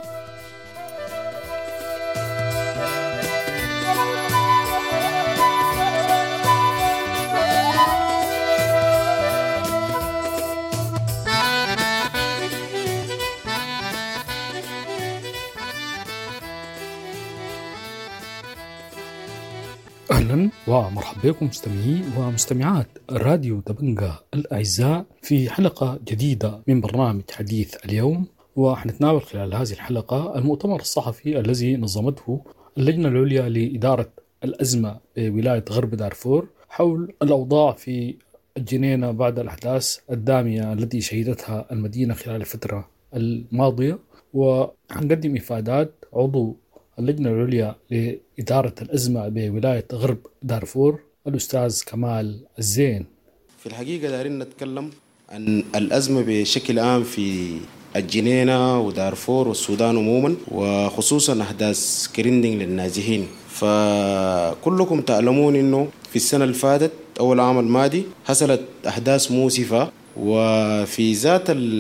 أهلا ومرحبا بكم مستمعي ومستمعات راديو دبنجا الأعزاء في حلقة جديدة من برنامج حديث اليوم. وحنتناول خلال هذه الحلقة المؤتمر الصحفي الذي نظمته اللجنة العليا لإدارة الأزمة بولاية غرب دارفور حول الأوضاع في الجنينة بعد الأحداث الدامية التي شهدتها المدينة خلال الفترة الماضية. وحنقدم إفادات عضو اللجنة العليا لإدارة الأزمة بولاية غرب دارفور الأستاذ كمال الزين. في الحقيقة دارين نتكلم عن الأزمة بشكل عام في الجنينة ودارفور والسودان عموما، وخصوصا أحداث كريندينج للنازحين. فكلكم تعلمون إنه في السنة اللي فاتت أو العام الماضي حصلت أحداث مؤسفة، وفي ذات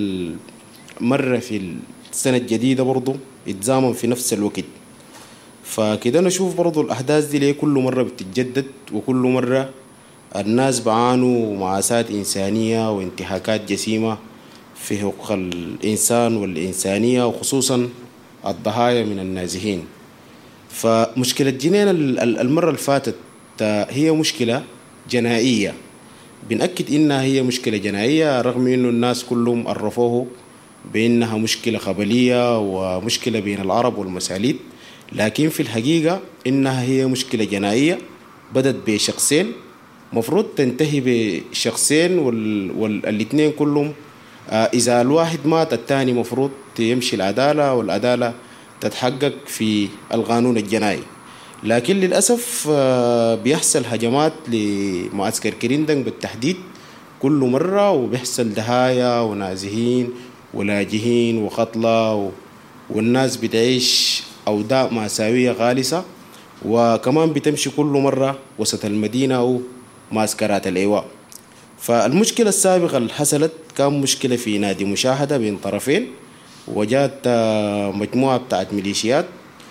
المرة في السنة الجديدة برضو اتزامن في نفس الوقت. فكده نشوف برضو الأحداث دي ليه كل مرة بتتجدد، وكل مرة الناس بعانوا معاسات إنسانية وانتهاكات جسيمة في حقوق الإنسان والإنسانية، وخصوصا الضحايا من النازحين. فمشكلة جنين المرة الفاتت هي مشكلة جنائية، بنأكد إنها هي مشكلة جنائية رغم إنه الناس كلهم عرفوه بإنها مشكلة قبلية ومشكلة بين العرب والمساليد، لكن في الحقيقة إنها هي مشكلة جنائية بدت بشخصين، مفروض تنتهي بشخصين، والاثنين كلهم إذا الواحد مات الثاني مفروض يمشي العدالة، والعدالة تتحقق في القانون الجنائي. لكن للأسف بيحصل هجمات لمعسكر كريندينج بالتحديد كل مرة، وبيحصل دهايا ونازحين ولاجئين وقتلى، والناس بتعيش أوضاع مأساوية غالسة، وكمان بتمشي كل مرة وسط المدينة أو معسكرات الإيواء. فالمشكلة السابقة اللي حصلت كان مشكلة في نادي مشاهدة بين طرفين، وجات مجموعة بتاعت ميليشيات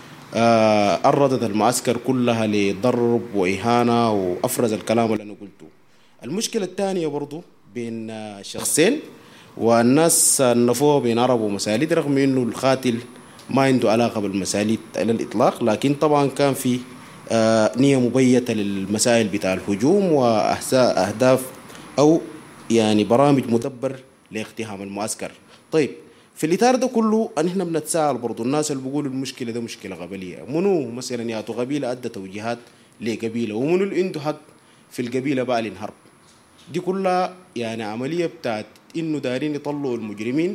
أردت المعسكر كلها لضرب وإهانة وأفرز الكلام اللي أنا قلته. المشكلة الثانية برضو بين شخصين، والناس نفوه بين عرب ومساليد رغم إنه القاتل ما عنده علاقة بالمساليد على الإطلاق، لكن طبعا كان في نية مبيتة للمسائل بتاع الهجوم وأهداف أو يعني برامج مدبر لاقتحام المعسكر. طيب في الإطار ده كله نحن بنتساءل برضو الناس اللي بيقولوا المشكلة ده مشكلة قبلية، منو مثلا ياتو قبيلة أدى توجيهات لقبيلة، ومنو اللي عنده حق في القبيلة بعلن حرب؟ دي كلها يعني عملية بتاعت إنه دارين يطلعوا المجرمين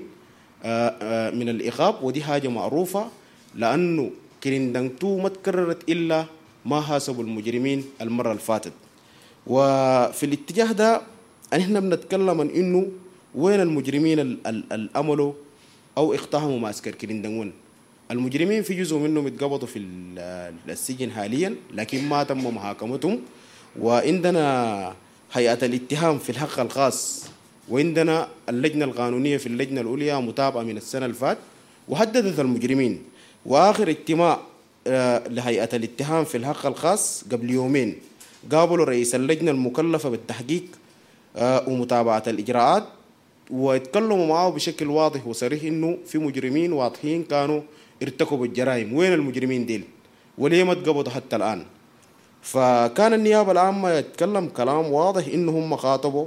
من الإخاب، ودي حاجة معروفة لأنه كريندينج 2 ما تكررت إلا ما حاسبوا المجرمين المرة الفاتت. وفي الاتجاه ده نحن بنتكلم عن إنه وين المجرمين الأملوا أو اقتحموا معسكر كريندينج 1. المجرمين في جزء منهم اتقبضوا في السجن حاليا، لكن ما تم محاكمتهم. وعندنا هيئة الاتهام في الحق الخاص وعندنا اللجنة القانونية في اللجنة العليا متابعة من السنة الفات وحددت المجرمين. وآخر اجتماع لهيئة الاتهام في الحق الخاص قبل يومين قابلوا رئيس اللجنة المكلفة بالتحقيق ومتابعة الإجراءات، ويتكلموا معه بشكل واضح وصريح إنه في مجرمين واضحين كانوا ارتكبوا الجرائم. وين المجرمين ديل؟ وليه ما تقبضوا حتى الآن؟ فكان النيابة العامة يتكلم كلام واضح إنه هم خاطبوا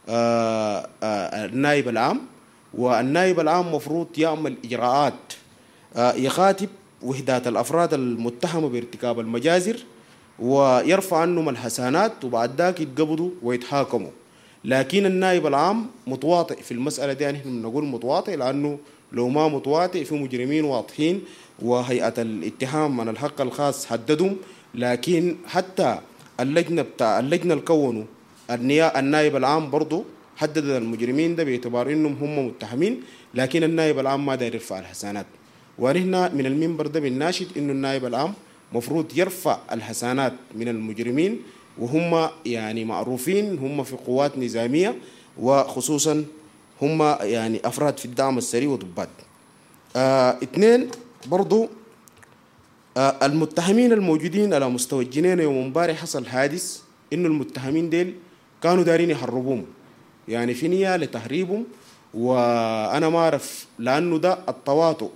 النائب العام، والنائب العام مفروض يعمل إجراءات يخاطب وحدات الأفراد المتهمة بارتكاب المجازر ويرفع عنهم الحسنات وبعد ذاك يتقبضوا ويتحاكموا. لكن النائب العام متواطئ في المسألة دي. يعني نحن بنقول متواطئ لأنه لو ما متواطئ في مجرمين واضحين وهيئة الاتهام من الحق الخاص حددهم. لكن حتى اللجنة الكونوا النائب العام برضو حدد المجرمين ده باعتبار انهم هم متهمين، لكن النائب العام ما داير يرفع الحسنات. ونحن من المنبر ده بنناشد انه النائب العام مفروض يرفع الحسنات من المجرمين، وهم يعني معروفين هم في قوات نظامية وخصوصا هم يعني أفراد في الدعم السريع وضباط. اثنين برضو المتهمين الموجودين على مستوى الجنينة يوم امبارح حصل حادث انه المتهمين ديل كانوا دارين يحربوهم، يعني في نية لتهريبهم. وانا ما اعرف لانه ده التواطؤ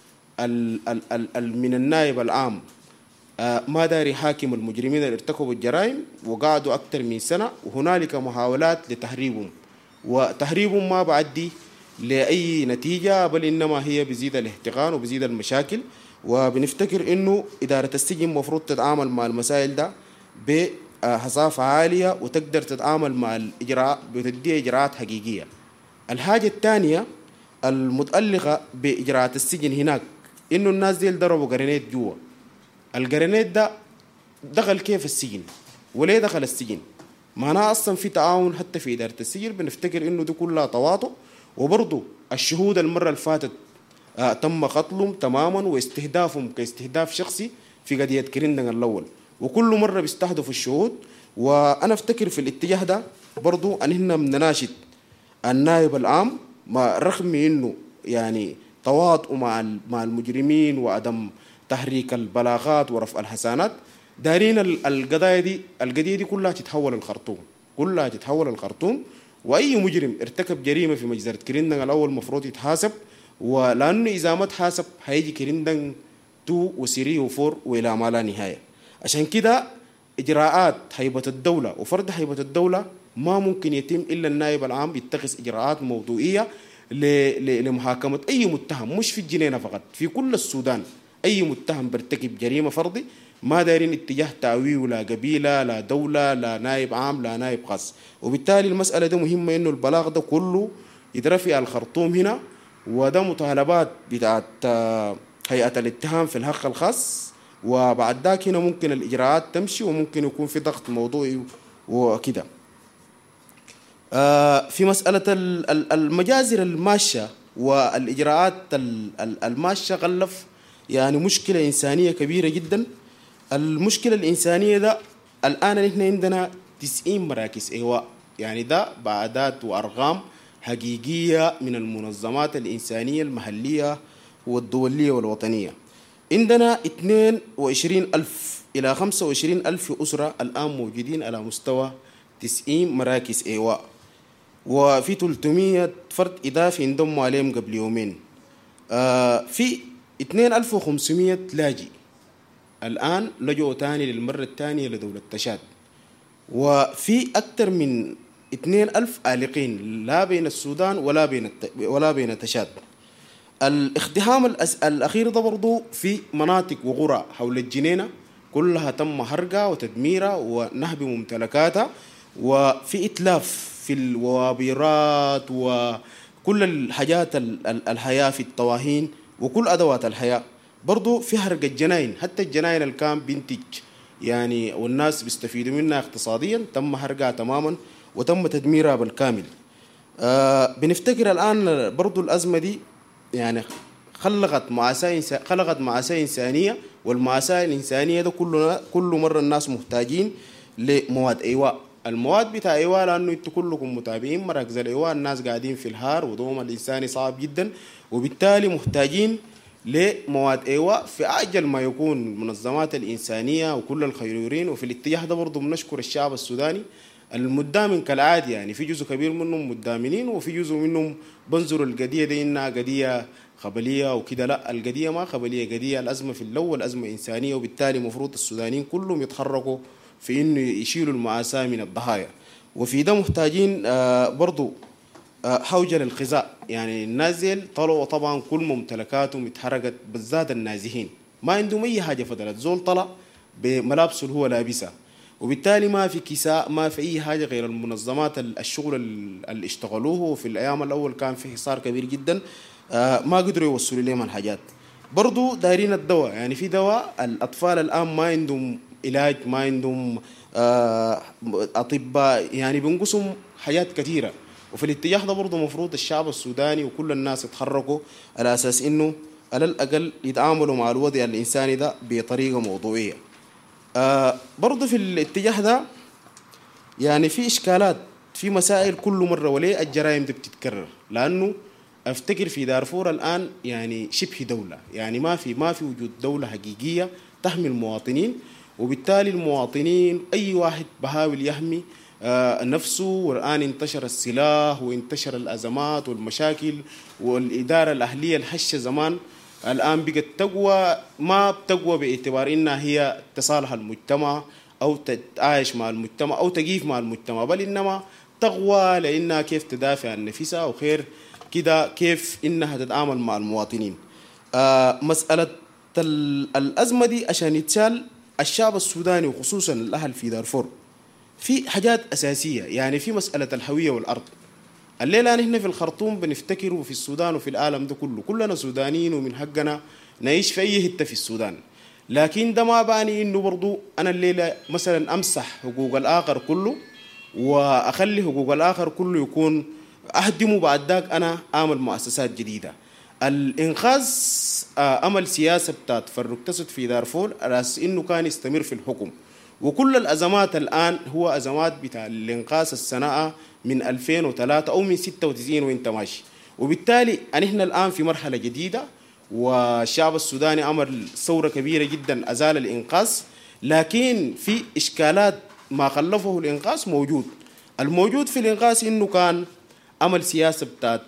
من النائب العام ما داري حاكم المجرمين اللي ارتكبوا الجرائم وقعدوا اكثر من سنة، وهنالك محاولات لتهريبهم، وتهريبهم ما بعدي لاي نتيجة، بل انما هي بزيد الاحتقان وبزيد المشاكل. وبنفتكر انه اداره السجن مفروض تتعامل مع المسائل ده بحصافه عاليه وتقدر تتعامل مع الاجراء بتدي اجراءات حقيقيه. الحاجه الثانيه المتعلقه باجراءات السجن هناك انه الناس دي ضربوا جرينيت جوا. الجرينيت ده دخل كيف السجن؟ وليه دخل السجن؟ معناه اصلا في تعاون حتى في اداره السجن. بنفتكر انه دي كلها تواطؤ. وبرضه الشهود المره اللي فاتت تم قتلهم تماما واستهدافهم كاستهداف شخصي في قضية كريندن الأول، وكل مرة بيستهدفوا الشهود. وأنا أفتكر في الاتجاه ده برضو أننا بنناشد النائب العام رغم أنه يعني تواطؤ مع المجرمين وعدم تحريك البلاغات ورفع الحسنات، دارين القضية دي كلها تتحول الخرطوم، كلها تتحول الخرطوم. وأي مجرم ارتكب جريمة في مجزرة كريندن الأول مفروض يتحاسب، ولأنه إذا ما تحاسب هيجي كريندن 2 و3 و4 وإلى ما لا نهاية. عشان كده إجراءات هيبة الدولة وفرض هيبة الدولة ما ممكن يتم إلا النائب العام يتخذ إجراءات موضوعية لمحاكمة أي متهم، مش في الجنينة فقط، في كل السودان. أي متهم برتكب جريمة فرضي ما دايرين اتجاه تأويل لا قبيلة لا دولة لا نائب عام لا نائب خاص. وبالتالي المسألة ده مهمة إنه البلاغ ده كله يترفع الخرطوم هنا، وده مطالبات بتاعت هيئة الاتهام في الحق الخاص. وبعد ذاك هنا ممكن الإجراءات تمشي وممكن يكون في ضغط موضوعي وكده. في مسألة المجازر الماشية والإجراءات الماشية غلف يعني مشكلة إنسانية كبيرة جدا. المشكلة الإنسانية ده الآن نحن عندنا 90 مراكز إيواء، يعني ده بعدات وأرقام حقيقية من المنظمات الإنسانية المحلية والدولية والوطنية. عندنا 22,000 إلى 25,000 أسرة الآن موجودين على مستوى 90 مراكز إيواء، وفي 300 فرد إضافي انضموا عليهم قبل يومين. في 2,500 لاجئ الآن لجوا تاني للمرة الثانية لدولة تشاد، وفي أكثر من 2,000 آلقين لا بين السودان ولا بين تشاد. الاقتحام الأخير ده برضو في مناطق وقرى حول الجنينة كلها تم حرقها وتدميرها ونهب ممتلكاتها، وفي إتلاف في الوابيرات وكل الحاجات الحياة في الطواهين وكل أدوات الحياة. برضو في حرق الجناين، حتى الجناين اللي كان بينتج يعني والناس بيستفيدوا منها اقتصاديا تم حرقها تماما وتم تدميرها بالكامل. بنفتكر الآن برضو الأزمة دي يعني خلقت مأساة إنسانية، والمأساة الإنسانية ده كل مرة الناس محتاجين لمواد إيواء. المواد بتاع ايوه، لانه انتوا كلكم متابعين مراكز الايوه الناس قاعدين في الهار ودوم الانساني صعب جدا، وبالتالي محتاجين لمواد ايوه في اجل ما يكون. المنظمات الانسانيه وكل الخيرين، وفي الاتجاه ده برضه بنشكر الشعب السوداني المدامن كالعادي، يعني في جزء كبير منهم مدامنين وفي جزء منهم بنظروا القضيه دي انها قضيه خبليه وكده. لا، القضيه ما خبليه، قضيه الازمه في الاول ازمه انسانيه، وبالتالي مفروض السودانيين كلهم يتحركوا في انه يشيلوا المأساة من الضحايا. وفي ده محتاجين برضو حوجة للخزاء، يعني النازل طلعوا طبعا كل ممتلكاتهم اتحرقت، بالذات النازحين ما عندهم اي حاجه فضلت، زول طلع بملابسه اللي هو لابسها، وبالتالي ما في كساء ما في اي حاجه غير المنظمات الشغل اللي اشتغلوه. وفي الايام الاول كان في حصار كبير جدا، ما قدروا يوصلوا لهم الحاجات. برضو دايرين الدواء، يعني في دواء الأطفال الآن ما عندهم علاج، ما عندهم أطباء، يعني بينقصهم حاجات كثيرة. وفي الاتجاه ده برضو مفروض الشعب السوداني وكل الناس يتحركوا على أساس إنه على الأقل يتعاملوا مع الوضع الإنساني ده بطريقة موضوعية. برضو في الاتجاه ده يعني في إشكالات، في مسائل كل مرة، وليه الجرائم دي بتتكرر؟ لأنه افتكر في دارفور الان يعني شبه دوله، يعني ما في وجود دوله حقيقيه تحمي المواطنين، وبالتالي المواطنين اي واحد بحاول يحمي نفسه. والان انتشر السلاح وانتشر الازمات والمشاكل، والاداره الاهليه الهشه زمان الان بقت تقوى، ما بتقوى باعتبار انها هي تصالح المجتمع او تتعايش مع المجتمع او تقيف مع المجتمع، بل انما تقوى لانها كيف تدافع عن نفسها وخير كده كيف إنها تتعامل مع المواطنين. مسألة الأزمة دي عشان يتشال الشعب السوداني وخصوصا الأهل في دارفور في حاجات أساسية، يعني في مسألة الهوية والأرض. الليلة نحن في الخرطوم بنفتكر، وفي السودان وفي العالم ده كلنا سودانيين ومن حقنا نعيش في أي حتة في السودان، لكن ده ما باني إنه برضو أنا الليلة مثلا أمسح حقوق الآخر كله وأخلي حقوق الآخر كله يكون أهدمه، بعد ذاك أنا أعمل مؤسسات جديدة. الإنقاذ أمل سياسة بتاعت فرق تسد في دارفور رأس إنه كان يستمر في الحكم، وكل الأزمات الآن هو أزمات بتاع الإنقاذ السنة من 2003 أو من 96 وإنت ماشي. وبالتالي نحن الآن في مرحلة جديدة، والشعب السوداني عمل ثورة كبيرة جدا أزال الإنقاذ، لكن في إشكالات ما خلفه الإنقاذ موجود. الموجود في الإنقاذ إنه كان عمل سياسة بتاعت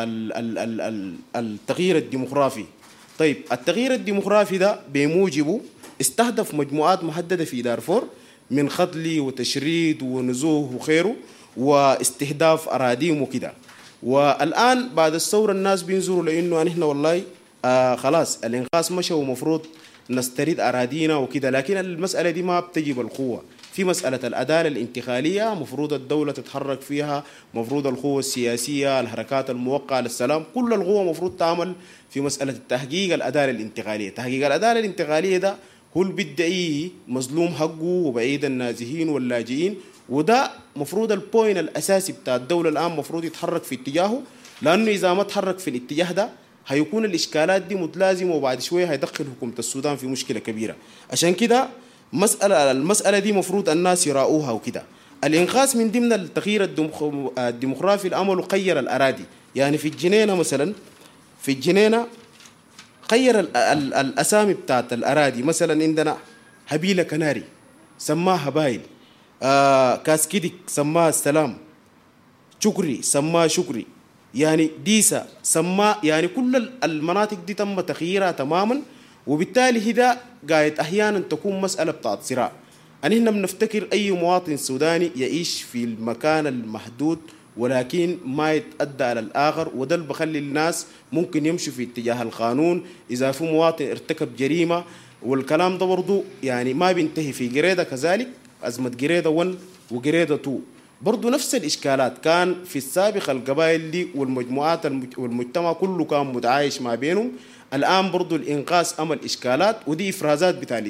التغيير الديموغرافي. طيب التغيير الديموغرافي ده بموجبه استهدف مجموعات محددة في دارفور من خطل وتشريد ونزوه وخيره واستهداف أراضيهم وكده. والآن بعد الثورة الناس بينظروا لأنه نحن والله خلاص الإنقاذ مشى ومفروض نسترد أراضينا وكده، لكن المسألة دي ما بتجي بالقوة. في مسألة العدالة الانتقالية مفروض الدولة تتحرك فيها، مفروض القوة السياسية، الحركات الموقعة للسلام، كل القوة مفروض تعمل في مسألة تحقيق العدالة الانتقالية. تحقيق العدالة الانتقالية ده هو اللي بيدعي مظلوم حقه وبعيد النازحين واللاجئين، وده مفروض البوين الأساسي بتاع الدولة الآن مفروض يتحرك في اتجاهه، لأنه إذا ما تحرك في الاتجاه ده هيكون الإشكالات دي متلازمة، وبعد شوية هيدخل حكومة السودان في مشكلة كبيرة. عشان كده المسألة دي مفروض الناس يراؤوها وكده. الإنقاذ من ضمن التغيير الديموغرافي الأمل غير الأراضي، يعني في الجنينة مثلا، في الجنينة غير الأسامي بتاعت الأراضي. مثلا عندنا هبيلة كناري سماها هبايل، كاسكيدك سماها السلام، شكري سماها شكري، يعني ديسا سماها، يعني كل المناطق دي تم تغييرها تماما. وبالتالي هذا قاعد أحيانا تكون مسألة بتاعت صراع. أننا بنفتكر أي مواطن سوداني يعيش في المكان المحدود ولكن ما يتأدى على الآخر، وده اللي بخلي الناس ممكن يمشوا في اتجاه القانون إذا في مواطن ارتكب جريمة. والكلام ده برضو يعني ما بينتهي في جريدة، كذلك أزمة جريدة 1 وجريدة 2 برضو نفس الإشكالات. كان في السابق القبائل دي والمجموعات والمجتمع كله كان متعايش ما بينهم. الآن برضو الإنقاذ أمل إشكالات، ودي إفرازات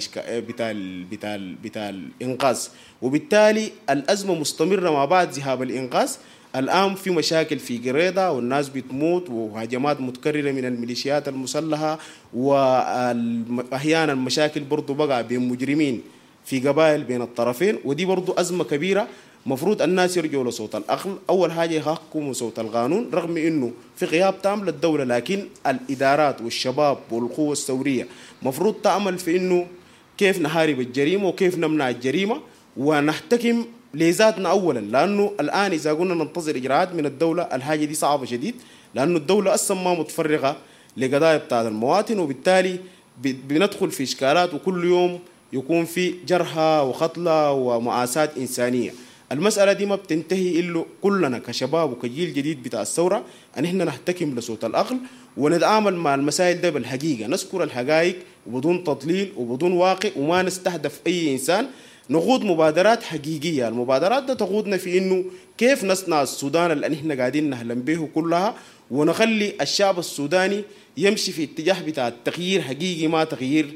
بتاع الإنقاذ، وبالتالي الأزمة مستمرة مع بعد ذهاب الإنقاذ. الآن في مشاكل في قريضة والناس بتموت، وهجمات متكررة من الميليشيات المسلحة، وأحيانا مشاكل برضو بقى بين مجرمين في قبائل بين الطرفين، ودي برضو أزمة كبيرة مفروض الناس يرجعوا لصوت العقل. أول حاجة يحكموا صوت القانون رغم إنه في غياب تام للدولة، لكن الإدارات والشباب والقوة الثورية مفروض تعمل في إنه كيف نحارب الجريمة وكيف نمنع الجريمة ونحتكم لذاتنا أولا، لأنه الآن إذا قلنا ننتظر إجراءات من الدولة الحاجة دي صعبة شديد، لأنه الدولة أصلا ما متفرغة لقضايا بتاع المواطن، وبالتالي بندخل في إشكالات وكل يوم يكون في جرحى وقتلى ومآساة إنسانية. المسألة دي ما بتنتهي إلا كلنا كشباب وكجيل جديد بتاع الثورة أن إحنا نحتكم لصوت العقل ونتعامل مع المسائل ده بالحقيقة، نذكر الحقائق وبدون تضليل وبدون واقع، وما نستهدف أي إنسان، نخوض مبادرات حقيقية. المبادرات ده تقودنا في إنه كيف نصنع السودان اللي إحنا قاعدين نحلم به كلها، ونخلي الشعب السوداني يمشي في اتجاه بتاع التغيير حقيقي، ما تغيير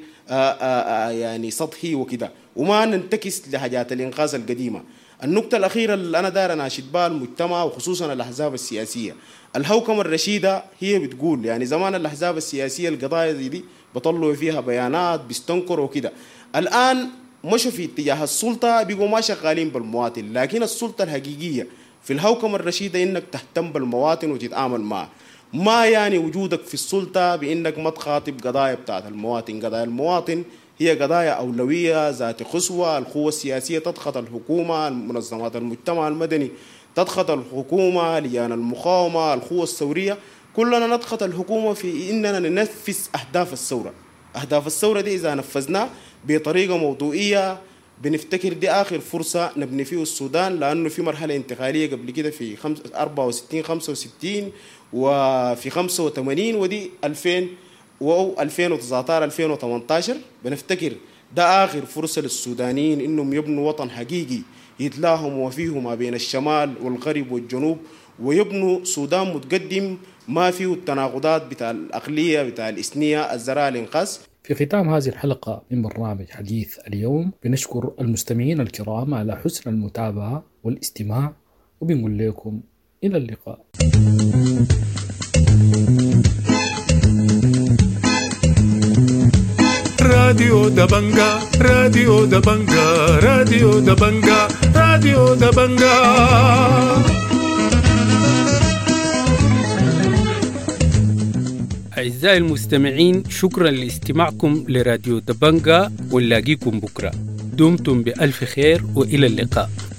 يعني سطحي وكده، وما ننتكس لحاجات الإنقاذ القديمة. النقطة الأخيرة اللي أنا داير أناشد بها المجتمع وخصوصا الأحزاب السياسية، الهوكمة الرشيدة هي بتقول يعني زمان الأحزاب السياسية القضايا دي بطلوا فيها بيانات بيستنكروا وكده، الآن مشوا في اتجاه السلطة بيقوا ما شغالين بالمواطن، لكن السلطة الحقيقية في الهوكمة الرشيدة إنك تهتم بالمواطن وتتعامل معه، ما يعني وجودك في السلطة بإنك ما تخاطب قضايا بتاعت المواطن. قضايا المواطن هي قضايا أولوية ذات خصوة، القوة السياسية تضغط الحكومة، منظمات المجتمع المدني تضغط الحكومة، لجان المقاومة، القوة الثورية، كلنا نضغط الحكومة في إننا ننفذ أهداف الثورة. أهداف الثورة دي إذا نفذناه بطريقة موضوعية بنفتكر دي آخر فرصة نبني فيه السودان، لأنه في مرحلة انتقالية قبل كده في 64 65 وفي 85 ودي 2000 و 2019 2018 بنفتكر ده آخر فرصة للسودانيين إنهم يبنوا وطن حقيقي يتلاهموا فيه ما بين الشمال والغرب والجنوب، ويبنوا سودان متقدم ما فيه التناقضات بتاع الأقلية بتاع الإثنية الزراعة الإنقاذ. في ختام هذه الحلقة من برنامج حديث اليوم بنشكر المستمعين الكرام على حسن المتابعة والاستماع، وبنقول لكم إلى اللقاء. راديو دبنجا راديو دبنجا راديو دبنجا راديو دبنجا. أعزائي المستمعين، شكرا لاستماعكم لراديو دبنجا، ونلاقيكم بكرة. دمتم بألف خير وإلى اللقاء.